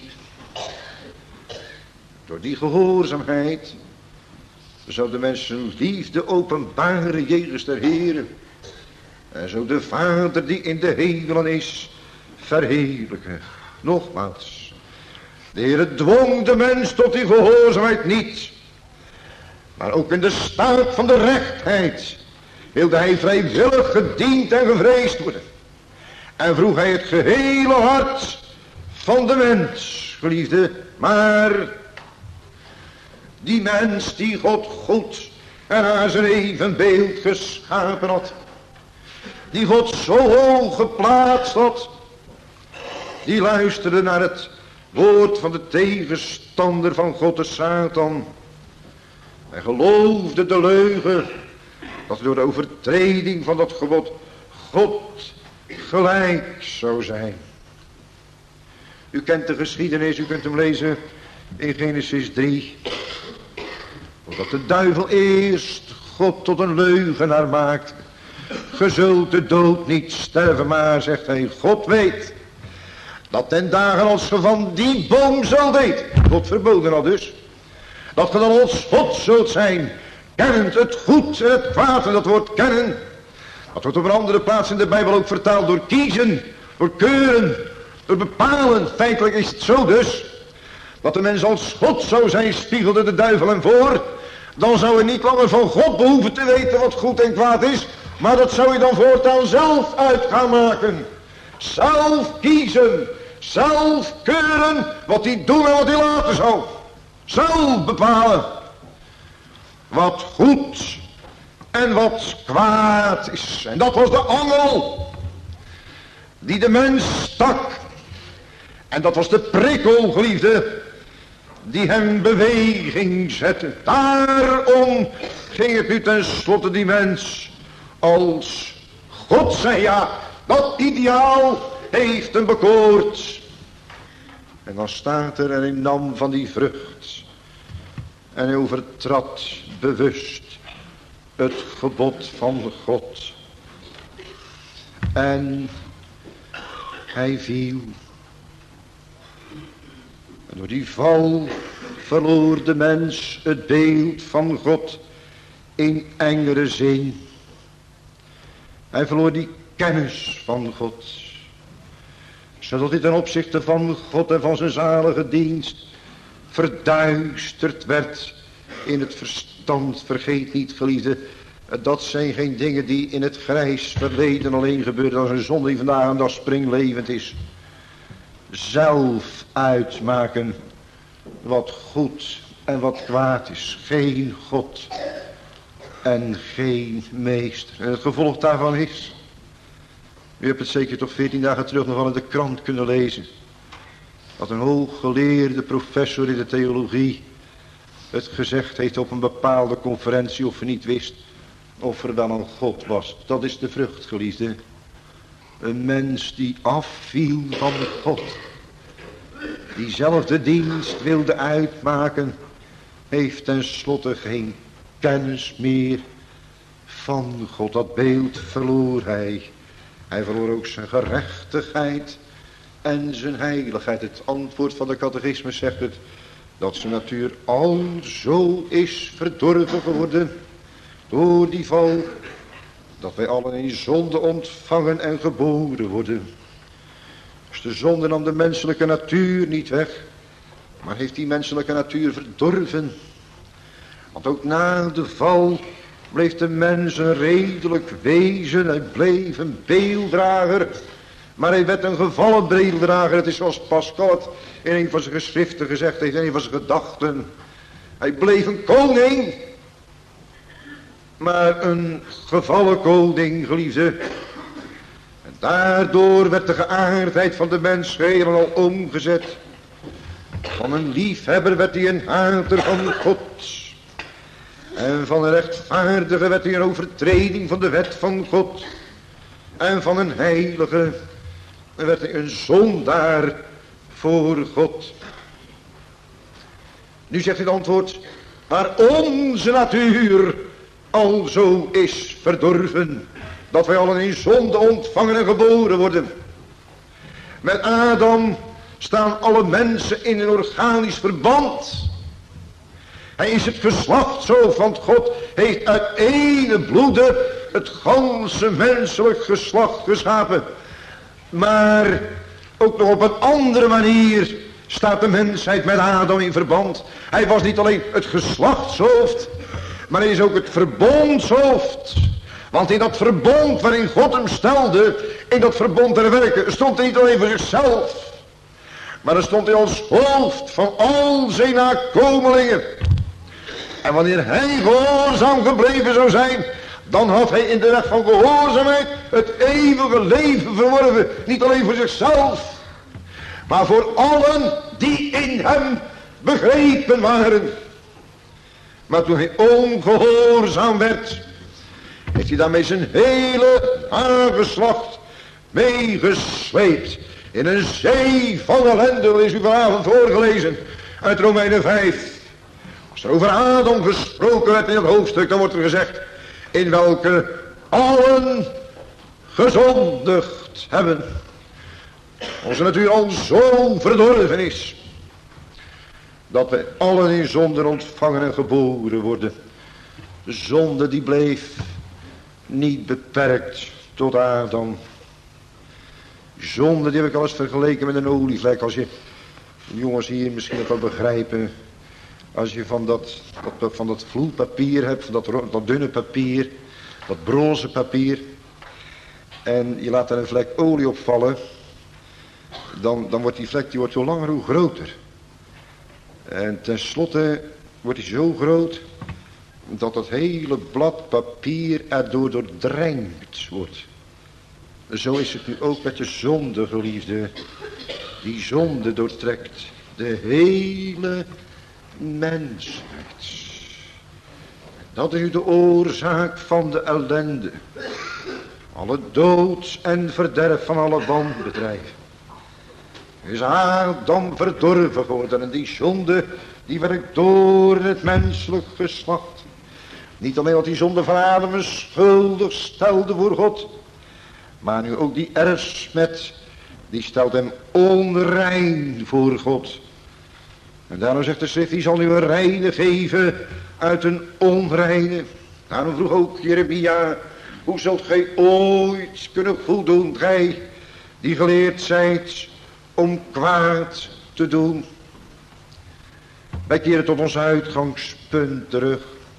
Door die gehoorzaamheid zou de mens zijn liefde openbaren jegens de Heere. En zo de Vader die in de hemelen is verheerlijken. Nogmaals, de Heere dwong de mens tot die gehoorzaamheid niet. Maar ook in de staat van de rechtheid wilde hij vrijwillig gediend en gevreesd worden. En vroeg hij het gehele hart van de mens, geliefde. Maar die mens die God goed en naar zijn evenbeeld geschapen had, die God zo hoog geplaatst had, die luisterde naar het woord van de tegenstander van God, de Satan. Hij geloofde de leugen, dat door de overtreding van dat gebod God gelijk zou zijn. U kent de geschiedenis, u kunt hem lezen in Genesis 3. Omdat de duivel eerst God tot een leugenaar maakt. Ge zult de dood niet sterven, maar zegt hij, God weet dat ten dagen als ge van die boom zult eten, God verboden al dus, dat ge dan als God zult zijn, kennend het goed en het kwaad. En dat woord kennen, dat wordt op een andere plaats in de Bijbel ook vertaald door kiezen, door keuren, door bepalen. Feitelijk is het zo dus, dat de mens als God zou zijn, spiegelde de duivel hem voor. Dan zou hij niet langer van God behoeven te weten wat goed en kwaad is, maar dat zou je dan voortaan zelf uit gaan maken. Zelf kiezen, zelf keuren wat hij doen en wat hij laten zou. Zelf bepalen wat goed en wat kwaad is. En dat was de angel die de mens stak. En dat was de prikkel, geliefde, die hem beweging zette. Daarom ging het nu tenslotte die mens als God zei, ja, dat ideaal heeft hem bekoord. En dan staat er, en hij nam van die vrucht en hij overtrad bewust het gebod van God. En hij viel. En door die val verloor de mens het beeld van God in engere zin. Hij verloor die kennis van God. Zodat hij ten opzichte van God en van zijn zalige dienst verduisterd werd in het verstand. Vergeet niet, geliefde, dat zijn geen dingen die in het grijs verleden alleen gebeurden als een zonde die vandaag aan dag springlevend is. Zelf uitmaken wat goed en wat kwaad is. Geen God en geen meester. En het gevolg daarvan is, u hebt het zeker toch 14 dagen terug nog wel in de krant kunnen lezen, dat een hooggeleerde professor in de theologie het gezegd heeft op een bepaalde conferentie, of hij niet wist of er dan een God was. Dat is de vrucht, geliefde. Een mens die afviel van God, die zelf de dienst wilde uitmaken, heeft tenslotte geen kennis meer van God. Dat beeld verloor hij. Hij verloor ook zijn gerechtigheid en zijn heiligheid. Het antwoord van de catechismus zegt het, dat zijn natuur al zo is verdorven geworden door die val, dat wij allen in zonde ontvangen en geboren worden. Dus de zonde nam de menselijke natuur niet weg, maar heeft die menselijke natuur verdorven. Want ook na de val bleef de mens een redelijk wezen. Hij bleef een beelddrager, maar hij werd een gevallen beelddrager. Het is zoals Pascal het in een van zijn geschriften gezegd heeft, in een van zijn gedachten. Hij bleef een koning, maar een gevallen koning, geliefde. En daardoor werd de geaardheid van de mens geheel en al omgezet. Van een liefhebber werd hij een hater van God. En van een rechtvaardige werd hij een overtreding van de wet van God. En van een heilige werd hij een zondaar voor God. Nu zegt hij het antwoord, maar onze natuur alzo is verdorven, dat wij allen in zonde ontvangen en geboren worden. Met Adam staan alle mensen in een organisch verband. Hij is het geslacht zo, want God heeft uit ene bloede het ganse menselijk geslacht geschapen. Maar ook nog op een andere manier staat de mensheid met Adam in verband. Hij was niet alleen het geslachtshoofd, maar hij is ook het verbondshoofd. Want in dat verbond waarin God hem stelde, in dat verbond der werken, stond hij niet alleen voor zichzelf, maar dan stond hij als hoofd van al zijn nakomelingen. En wanneer hij gehoorzaam gebleven zou zijn, dan had hij in de weg van gehoorzaamheid het eeuwige leven verworven. Niet alleen voor zichzelf, maar voor allen die in hem begrepen waren. Maar toen hij ongehoorzaam werd, heeft hij daarmee zijn hele nageslacht meegesleept in een zee van ellende. Dat is u vanavond voorgelezen uit Romeinen 5. Als er over Adam gesproken werd in het hoofdstuk, dan wordt er gezegd, in welke allen gezondigd hebben. Onze natuur al zo verdorven is, dat wij allen in zonde ontvangen en geboren worden. De zonde die bleef niet beperkt tot Adam. Zonde die heb ik al eens vergeleken met een olievlek. Als je, jongens hier misschien nog wel begrijpen, als je van dat vloeipapier hebt, van dat dunne papier, dat bronzen papier, en je laat er een vlek olie op vallen, dan wordt die vlek, die wordt hoe langer hoe groter. En tenslotte wordt hij zo groot dat het hele blad papier erdoor doordrenkt wordt. Zo is het nu ook met de zonde, geliefde. Die zonde doortrekt de hele mensheid. Dat is nu de oorzaak van de ellende. Alle dood en verderf van alle wanbedrijf. Is Adam verdorven geworden en die zonde die werkt door het menselijk geslacht. Niet alleen wat die zonde van Adam schuldig stelde voor God, maar nu ook die erfsmet, die stelt hem onrein voor God. En daarom zegt de schrift, die zal u een reine geven uit een onreine. Daarom vroeg ook Jeremia, hoe zult gij ooit kunnen goeddoen, gij die geleerd zijt om kwaad te doen. Wij keren tot ons uitgangspunt terug.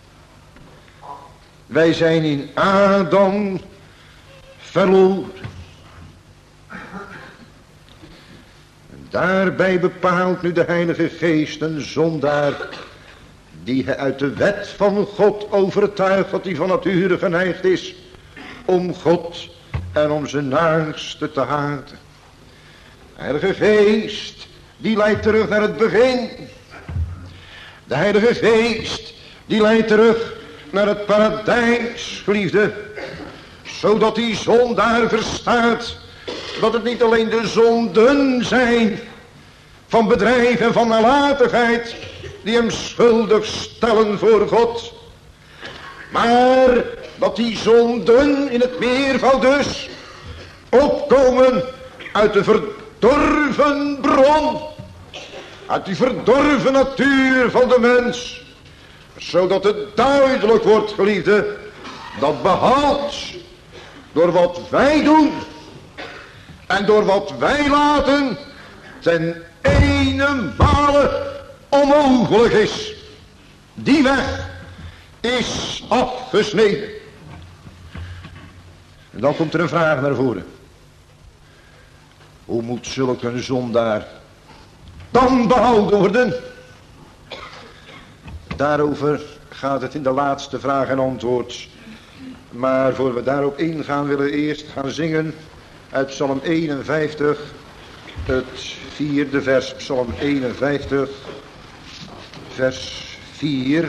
Wij zijn in Adam verloren. En daarbij bepaalt nu de Heilige Geest een zondaar, die hij uit de wet van God overtuigt dat hij van nature geneigd is om God en om zijn naaste te haten. De Heilige Geest, die leidt terug naar het begin. De Heilige Geest, die leidt terug naar het paradijs, geliefde. Zodat die zondaar verstaat dat het niet alleen de zonden zijn van bedrijf en van nalatigheid die hem schuldig stellen voor God. Maar dat die zonden in het meervoud dus opkomen uit de verdorven bron. Uit die verdorven natuur van de mens. Zodat het duidelijk wordt, geliefde, dat behoud door wat wij doen en door wat wij laten ten ene male onmogelijk is. Die weg is afgesneden. En dan komt er een vraag naar voren. Hoe moet zulke een zondaar dan behouden worden? Daarover gaat het in de laatste vraag en antwoord. Maar voor we daarop ingaan, willen we eerst gaan zingen uit Psalm 51, het 4e vers, Psalm 51, vers 4.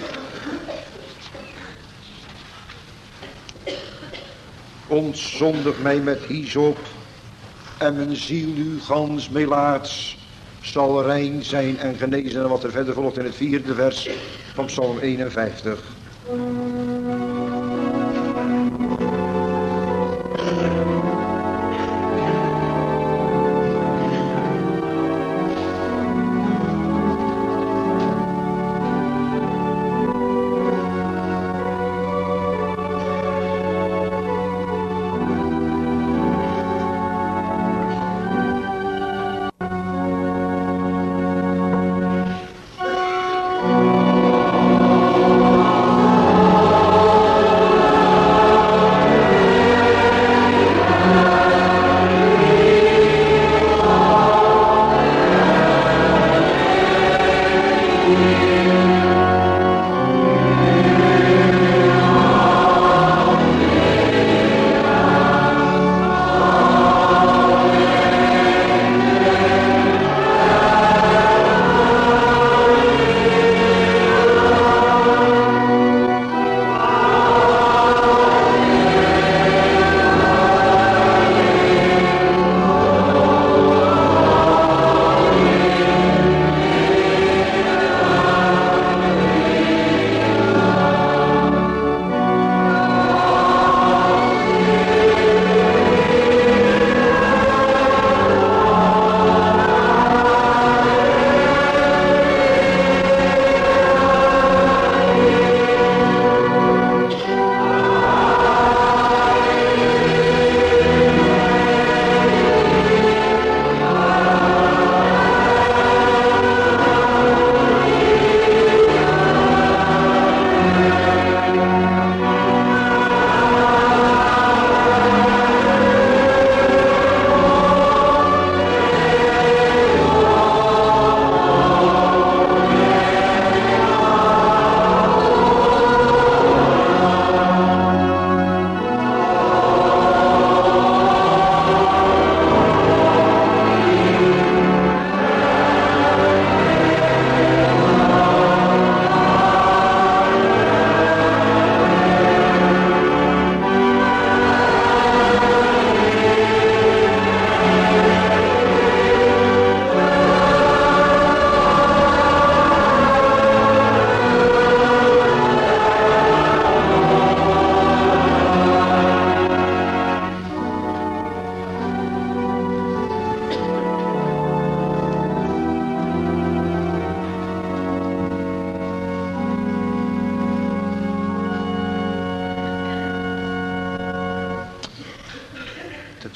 Ontzondig mij met hyssop en mijn ziel nu gans melaats zal rein zijn en genezen. En wat er verder volgt in het 4e vers van Psalm 51.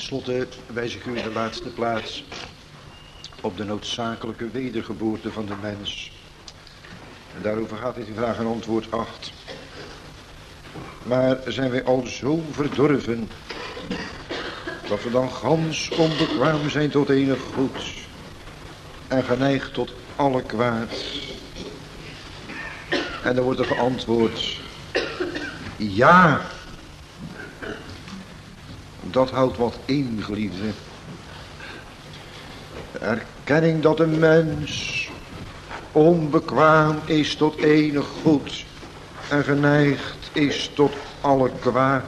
slotte wijs ik u in de laatste plaats op de noodzakelijke wedergeboorte van de mens. En daarover gaat het in vraag en antwoord 8. Maar zijn wij al zo verdorven dat we dan gans onbekwaam zijn tot enig goed en geneigd tot alle kwaad? En dan wordt er geantwoord: ja. Dat houdt wat in, geliefde. De erkenning dat een mens onbekwaam is tot enig goed en geneigd is tot alle kwaad.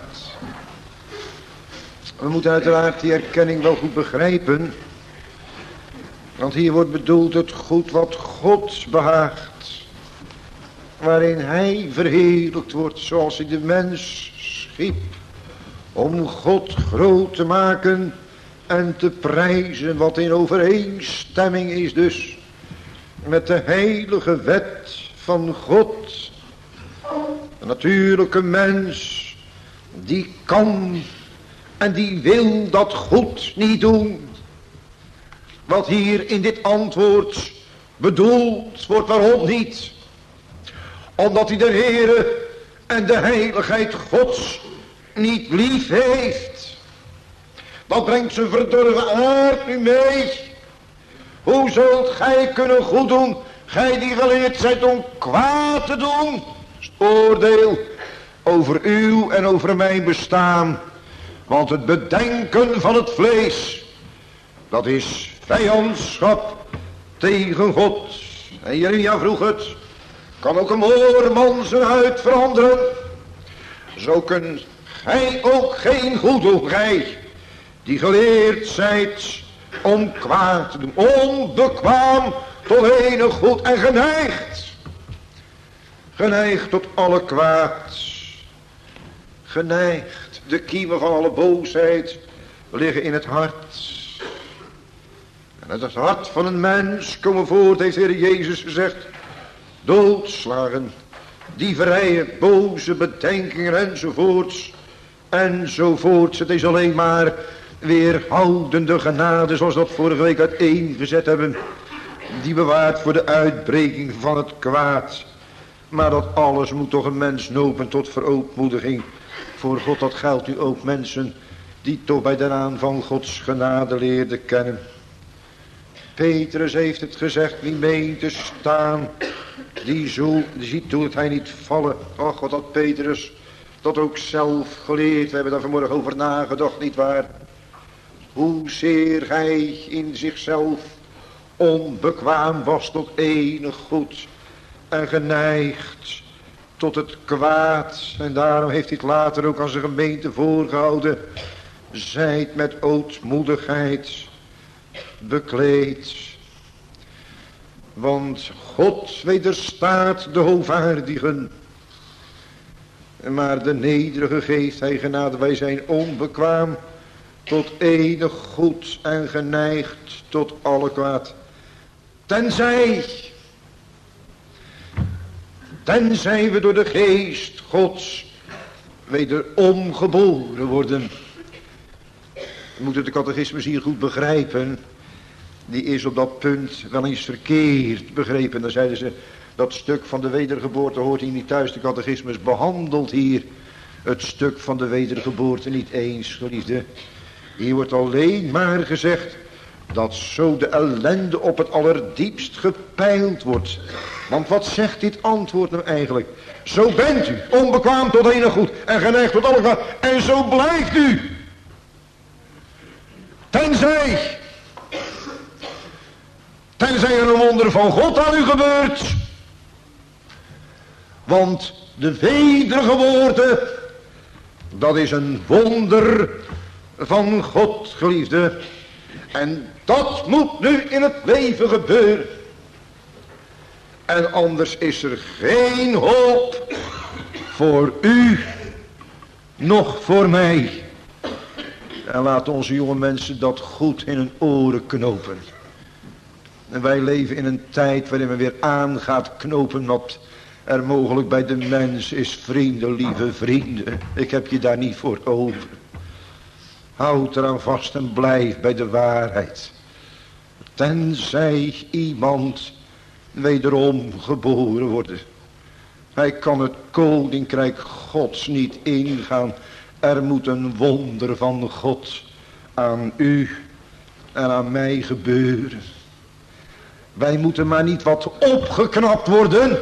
We moeten uiteraard die erkenning wel goed begrijpen, want hier wordt bedoeld het goed wat God behaagt, waarin hij verheerlijkt wordt zoals hij de mens schiep, om God groot te maken en te prijzen, wat in overeenstemming is dus met de heilige wet van God. Een natuurlijke mens, die kan en die wil dat goed niet doen, wat hier in dit antwoord bedoeld wordt. Waarom niet? Omdat hij de Heere en de heiligheid Gods niet lief heeft. Dat brengt zijn verdorven aard nu mee. Hoe zult gij kunnen goed doen, gij die geleerd zijt om kwaad te doen? Oordeel over uw en over mijn bestaan. Want het bedenken van het vlees, dat is vijandschap tegen God. En Jeremia vroeg het: kan ook een moorman zijn huid veranderen? Zo kunt gij ook geen goed doen, gij die geleerd zijt om kwaad te doen, onbekwaam tot enig goed en geneigd tot alle kwaad, geneigd. De kiemen van alle boosheid liggen in het hart. En uit het hart van een mens komen voort, heeft de Heer Jezus gezegd, doodslagen, dieverijen, boze bedenkingen enzovoorts. Het is alleen maar weerhoudende genade, zoals we dat vorige week uiteengezet hebben, die bewaart voor de uitbreking van het kwaad. Maar dat alles moet toch een mens nopen tot verootmoediging voor God. Dat geldt u ook, mensen die toch bij de naam van Gods genade leerden kennen. Petrus heeft het gezegd: wie meent te staan, die ziet toe dat hij niet vallen. Och, wat had Petrus dat ook zelf geleerd. We hebben daar vanmorgen over nagedacht, nietwaar? Hoezeer hij in zichzelf onbekwaam was tot enig goed en geneigd tot het kwaad. En daarom heeft hij het later ook aan zijn gemeente voorgehouden: zijt met ootmoedigheid bekleed. Want God wederstaat de hoovaardigen, maar de nederige geeft hij genade. Wij zijn onbekwaam tot enig goed en geneigd tot alle kwaad. Tenzij we door de geest Gods wederom geboren worden. We moeten de catechismus hier goed begrijpen. Die is op dat punt wel eens verkeerd begrepen. Dan zeiden ze, dat stuk van de wedergeboorte hoort hier niet thuis. De catechismus behandelt hier het stuk van de wedergeboorte niet eens, geliefde. Hier wordt alleen maar gezegd dat zo de ellende op het allerdiepst gepeild wordt. Want wat zegt dit antwoord nou eigenlijk? Zo bent u, onbekwaam tot enig goed en geneigd tot alle kwaad. En zo blijft u. Tenzij er een wonder van God aan u gebeurt. Want de wedergeboorte, dat is een wonder van God, geliefde. En dat moet nu in het leven gebeuren. En anders is er geen hoop voor u, nog voor mij. En laat onze jonge mensen dat goed in hun oren knopen. En wij leven in een tijd waarin men weer aan gaat knopen wat er mogelijk bij de mens is. Vrienden, lieve vrienden, ik heb je daar niet voor over. Houd eraan vast en blijf bij de waarheid. Tenzij iemand wederom geboren worden. Hij kan het koninkrijk Gods niet ingaan. Er moet een wonder van God aan u en aan mij gebeuren. Wij moeten maar niet wat opgeknapt worden.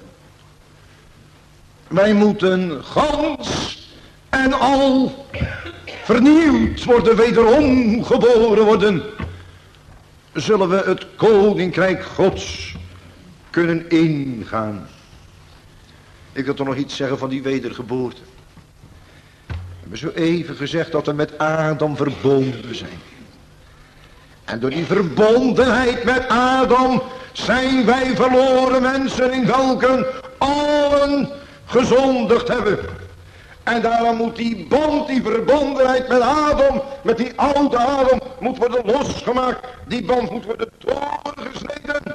Wij moeten gans en al vernieuwd worden, wederom geboren worden. Zullen we het koninkrijk Gods kunnen ingaan. Ik wil toch nog iets zeggen van die wedergeboorte. We hebben zo even gezegd dat we met Adam verbonden zijn. En door die verbondenheid met Adam zijn wij verloren mensen in welken allen gezondigd hebben. En daarom moet die band, die verbondenheid met Adam, met die oude Adam, moet worden losgemaakt. Die band moet worden doorgesneden.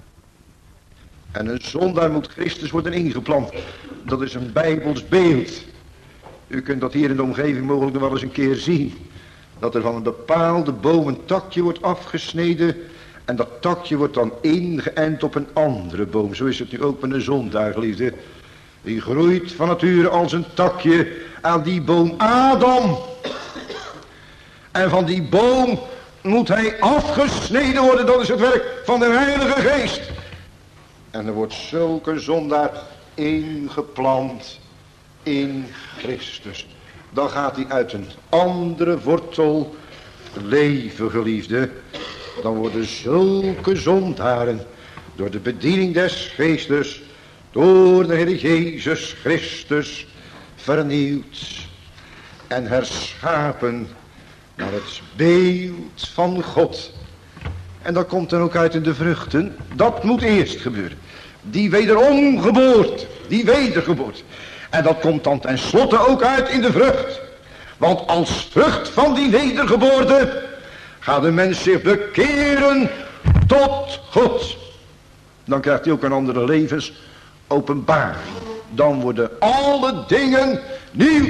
En een zondaar moet Christus worden ingeplant. Dat is een Bijbels beeld. U kunt dat hier in de omgeving mogelijk nog wel eens een keer zien. Dat er van een bepaalde boom een takje wordt afgesneden. En dat takje wordt dan ingeënt op een andere boom. Zo is het nu ook met een zondaar, geliefde. Die groeit van nature als een takje aan die boom Adam. En van die boom moet hij afgesneden worden. Dat is het werk van de Heilige Geest. En er wordt zulke zondaar ingeplant in Christus. Dan gaat hij uit een andere wortel leven, geliefde. Dan worden zulke zondaren door de bediening des Geestes, door de Heer Jezus Christus vernieuwd en herschapen naar het beeld van God. En dat komt dan ook uit in de vruchten. Dat moet eerst gebeuren. Die wederomgeboorte, die wedergeboorte. En dat komt dan tenslotte ook uit in de vrucht. Want als vrucht van die wedergeboorte gaat de mens zich bekeren tot God. Dan krijgt hij ook een andere levensopenbaring. Dan worden alle dingen nieuw.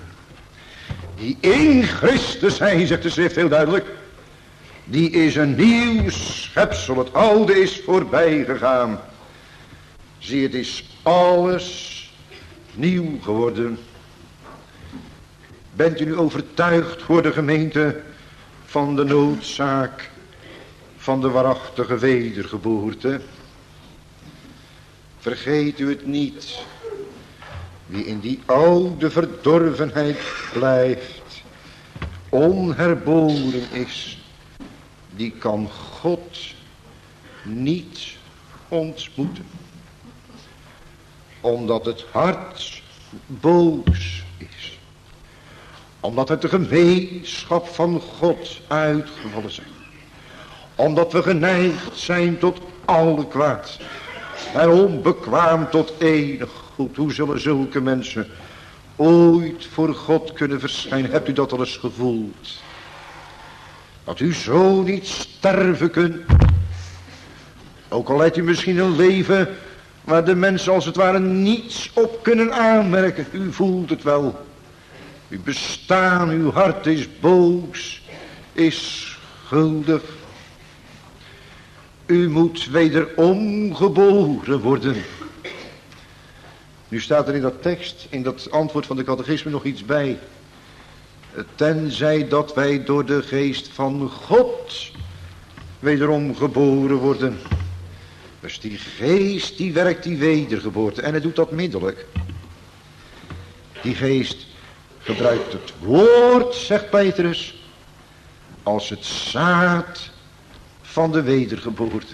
Die in Christus zijn, zegt de schrift heel duidelijk. Die is een nieuw schepsel. Het oude is voorbij gegaan. Zie, het is alles nieuw geworden. Bent u nu overtuigd voor de gemeente van de noodzaak van de waarachtige wedergeboorte? Vergeet u het niet. Wie in die oude verdorvenheid blijft, onherboren is, die kan God niet ontmoeten. Omdat het hart boos is. Omdat het de gemeenschap van God uitgevallen zijn. Omdat we geneigd zijn tot alle kwaad. En onbekwaam tot enig goed. Hoe zullen zulke mensen ooit voor God kunnen verschijnen? Hebt u dat al eens gevoeld? Dat u zo niet sterven kunt. Ook al leidt u misschien een leven waar de mensen als het ware niets op kunnen aanmerken. U voelt het wel. Uw bestaan, uw hart is boos, is schuldig. U moet wederom geboren worden. Nu staat er in dat tekst, in dat antwoord van de catechisme nog iets bij. Tenzij dat wij door de geest van God wederom geboren worden. Dus die geest die werkt die wedergeboorte. En hij doet dat middelijk. Die geest gebruikt het woord, zegt Petrus, als het zaad van de wedergeboorte.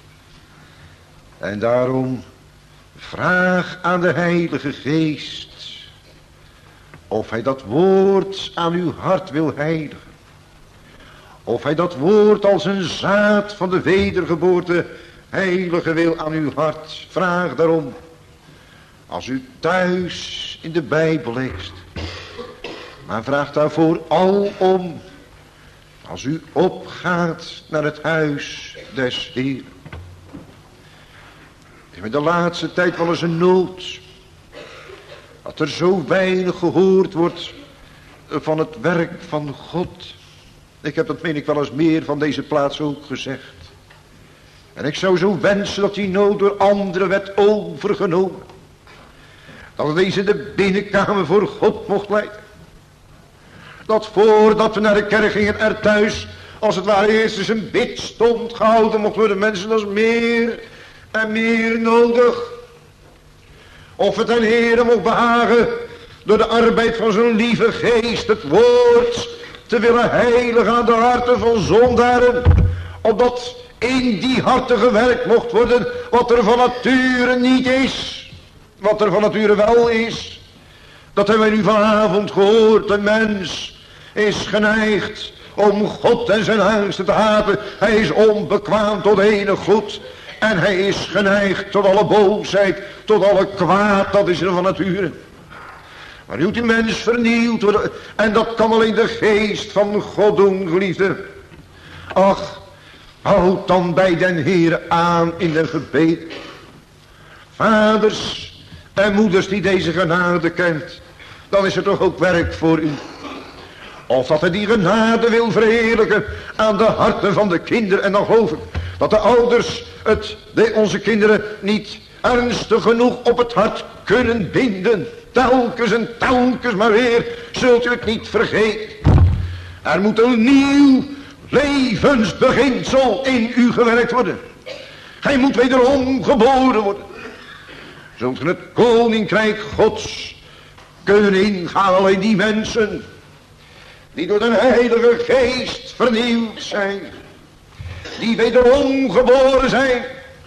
En daarom vraag aan de Heilige Geest of hij dat woord aan uw hart wil heiligen. Of hij dat woord als een zaad van de wedergeboorte heiligen wil aan uw hart. Vraag daarom. Als u thuis in de Bijbel leest. Maar vraag daarvoor al om. Als u opgaat naar het huis des Heeren. Is met de laatste tijd wel eens een nood. Dat er zo weinig gehoord wordt van het werk van God. Ik heb dat, meen ik, wel eens meer van deze plaats ook gezegd. En ik zou zo wensen dat die nood door anderen werd overgenomen. Dat deze de binnenkamer voor God mocht leiden. Dat voordat we naar de kerk gingen er thuis, als het ware eerst eens een bidstond gehouden mocht worden. Mensen, dat is meer en meer nodig. Of het aan Heere mocht behagen door de arbeid van zijn lieve geest het woord te willen heiligen aan de harten van zondaren. Opdat in die harten gewerkt mocht worden wat er van nature niet is. Wat er van nature wel is. Dat hebben wij nu vanavond gehoord. De mens is geneigd om God en zijn huis te haten. Hij is onbekwaam tot enig goed. En hij is geneigd tot alle boosheid, tot alle kwaad. Dat is er van nature. Maar nu moet die mens vernieuwd worden. En dat kan alleen de geest van God doen, geliefde. Ach, houd dan bij den Heere aan in de gebeden. Vaders en moeders die deze genade kent. Dan is er toch ook werk voor u. Of dat hij die genade wil verheerlijken aan de harten van de kinderen. En dan geloof ik dat de ouders onze kinderen niet ernstig genoeg op het hart kunnen binden. Telkens en telkens maar weer, zult u het niet vergeten. Er moet een nieuw levensbeginsel in u gewerkt worden. Gij moet wederom geboren worden. Zult u het koninkrijk Gods kunnen ingaan. Alleen die mensen die door de Heilige Geest vernieuwd zijn. Die wederom geboren zijn.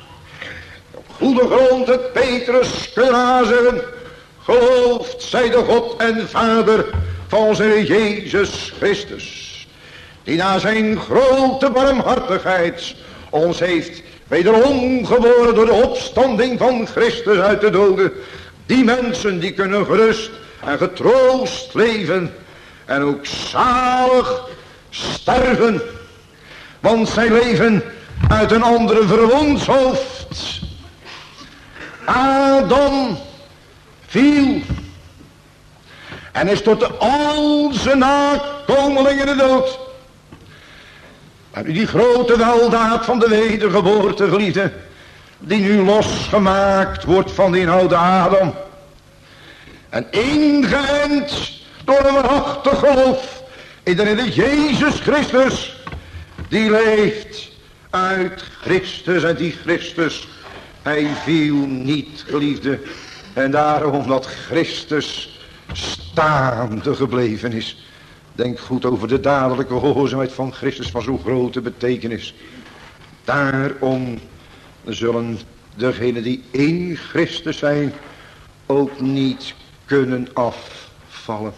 Op goede grond het Petrus kunnen aanzeggen. Geloofd zij de God en Vader van onze Heer Jezus Christus. Die na zijn grote barmhartigheid ons heeft wederom geboren door de opstanding van Christus uit de doden. Die mensen die kunnen gerust en getroost leven. En ook zalig sterven. Want zij leven uit een andere verwondshoofd. Adam viel. En is tot al zijn nakomelingen de dood. Maar die grote weldaad van de wedergeboorte, geliefde, die nu losgemaakt wordt van die oude Adam. En ingeënt door een waarachtig geloof in de Heer Jezus Christus. Die leeft uit Christus en die Christus, hij viel niet, geliefde. En daarom dat Christus staande gebleven is. Denk goed over de dadelijke gehoorzaamheid van Christus van zo'n grote betekenis. Daarom zullen degenen die in Christus zijn ook niet kunnen afvallen.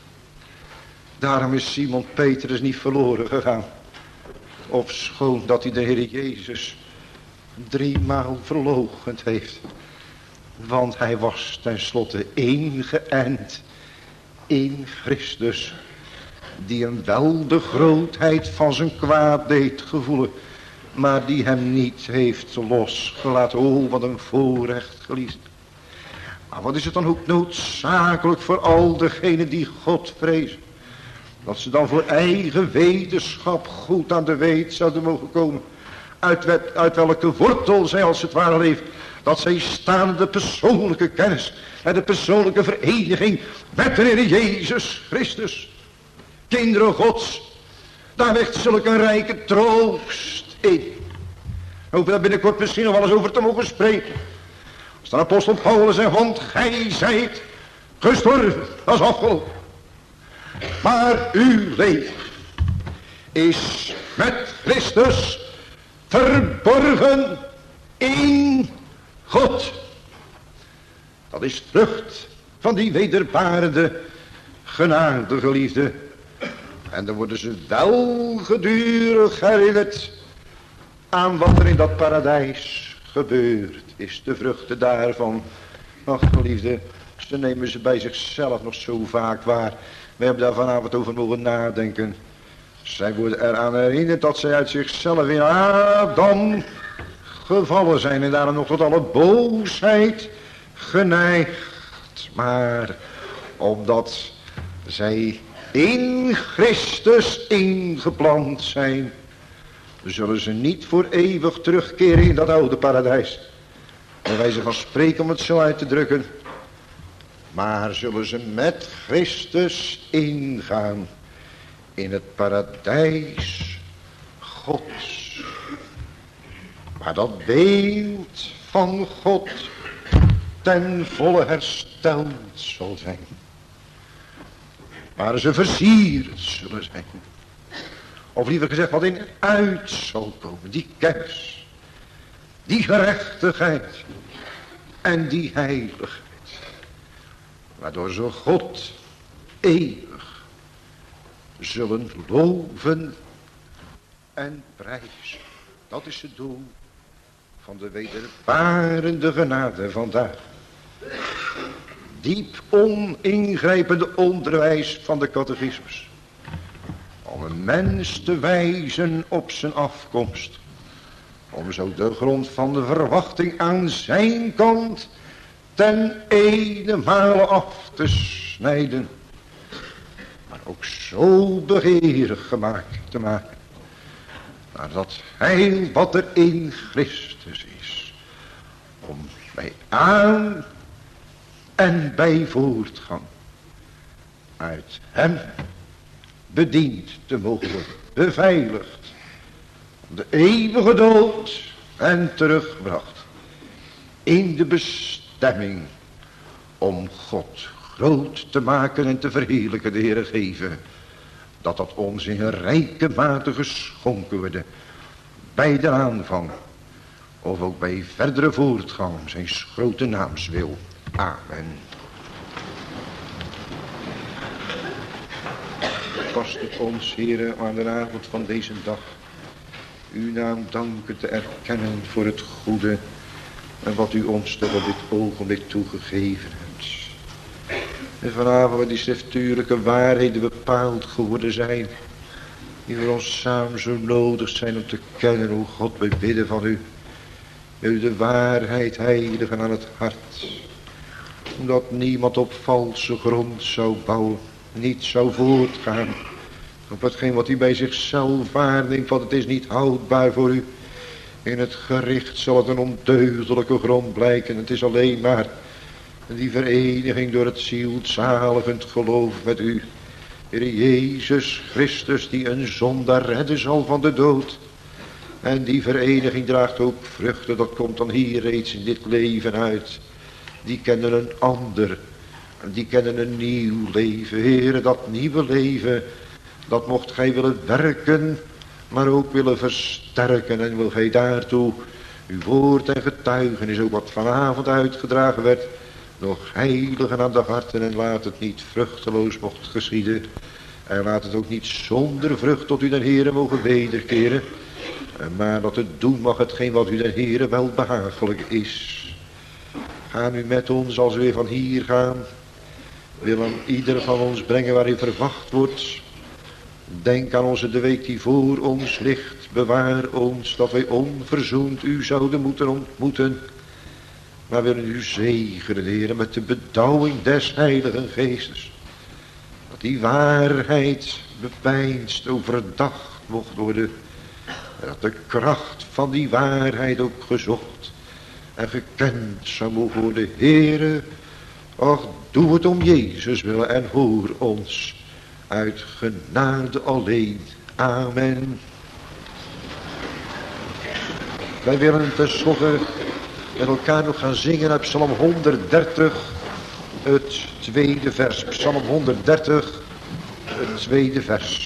Daarom is Simon Petrus niet verloren gegaan. Ofschoon dat hij de Heer Jezus 3 maal verloochend heeft. Want hij was tenslotte ingeënt in Christus. Die hem wel de grootheid van zijn kwaad deed gevoelen. Maar die hem niet heeft losgelaten. Oh, wat een voorrecht, geliefd. Maar wat is het dan ook noodzakelijk voor al degenen die God vrezen. Dat ze dan voor eigen wetenschap goed aan de weet zouden mogen komen. Uit welke wortel zij als het ware leeft. Dat zij staan in de persoonlijke kennis. En de persoonlijke vereniging met de Heer Jezus Christus. Kinderen Gods. Daar ligt zulk een rijke troost in. Ik hoop daar binnenkort misschien nog wel eens over te mogen spreken. Als de apostel Paulus zegt, want gij zijt gestorven. Dat is afgelopen. Maar uw leven is met Christus verborgen in God. Dat is vrucht van die wederbarende genade, geliefde. En dan worden ze wel gedurig herinnerd aan wat er in dat paradijs gebeurd is. De vruchten daarvan, ach geliefde, ze nemen ze bij zichzelf nog zo vaak waar. We hebben daar vanavond over mogen nadenken. Zij worden eraan herinnerd dat zij uit zichzelf in Adam gevallen zijn. En daarom nog tot alle boosheid geneigd. Maar omdat zij in Christus ingeplant zijn, zullen ze niet voor eeuwig terugkeren in dat oude paradijs. Bij wijze van spreken, om het zo uit te drukken. Maar zullen ze met Christus ingaan in het paradijs Gods. Waar dat beeld van God ten volle hersteld zal zijn. Waar ze versierd zullen zijn. Of liever gezegd wat in uit zal komen. Die kennis. Die gerechtigheid. En die heiligheid. Waardoor ze God eeuwig zullen loven en prijzen. Dat is het doel van de wedervarende genade vandaag. Diep oningrijpende onderwijs van de catechismus. Om een mens te wijzen op zijn afkomst. Om zo de grond van de verwachting aan zijn kant ten ene af te snijden. Maar ook zo begeerig gemaakt te maken. Naar dat heil wat er in Christus is. Om bij aan en bij voortgang uit hem bediend te mogen worden. Beveiligd. De eeuwige dood en teruggebracht. In de bestemming om God groot te maken en te verheerlijken, de Heere geven. Dat ons in rijke mate geschonken worden. Bij de aanvang. Of ook bij verdere voortgang. Zijn grote naamswil. Amen. Past het ons, Heere, aan de avond van deze dag. Uw naam danken te erkennen voor het goede. En wat u ons toch op dit ogenblik toegegeven hebt. En vanavond waar die schriftuurlijke waarheden bepaald geworden zijn. Die voor ons samen zo nodig zijn om te kennen hoe God wij bidden van u. Wil u de waarheid heiligen aan het hart. Omdat niemand op valse grond zou bouwen. Niet zou voortgaan. Op hetgeen wat u bij zichzelf waarneemt. Want het is niet houdbaar voor u. In het gericht zal het een ondeugdelijke grond blijken. Het is alleen maar die vereniging door het zielzaligend geloof met u. Heer Jezus Christus die een zondaar redden zal van de dood. En die vereniging draagt ook vruchten. Dat komt dan hier reeds in dit leven uit. Die kennen een ander. Die kennen een nieuw leven. Heere, dat nieuwe leven. Dat mocht gij willen werken. Maar ook willen versterken. En wil gij daartoe uw woord en getuigenis. Ook wat vanavond uitgedragen werd. Nog heiligen aan de harten. En laat het niet vruchteloos mocht geschieden. En laat het ook niet zonder vrucht tot u den Heere mogen wederkeren. Maar dat het doen mag hetgeen wat u den Heere wel behagelijk is. Ga nu met ons als we weer van hier gaan. Wil aan ieder van ons brengen waar u verwacht wordt. Denk aan onze de week die voor ons ligt. Bewaar ons dat wij onverzoend u zouden moeten ontmoeten. Maar willen u zegenen, Heer, met de bedauwing des Heiligen Geestes. Dat die waarheid bepeinst, overdacht mocht worden. En dat de kracht van die waarheid ook gezocht en gekend zou mogen worden. Heere, och, doe het om Jezus willen en hoor ons uit genade alleen. Amen. Wij willen tenslotte met elkaar nog gaan zingen uit Psalm 130, het tweede vers. Psalm 130, het tweede vers.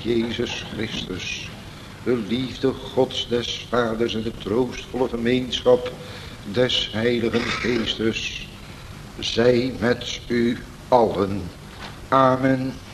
Jezus Christus, de liefde Gods des Vaders en de troostvolle gemeenschap des Heiligen Geestes, zij met u allen. Amen.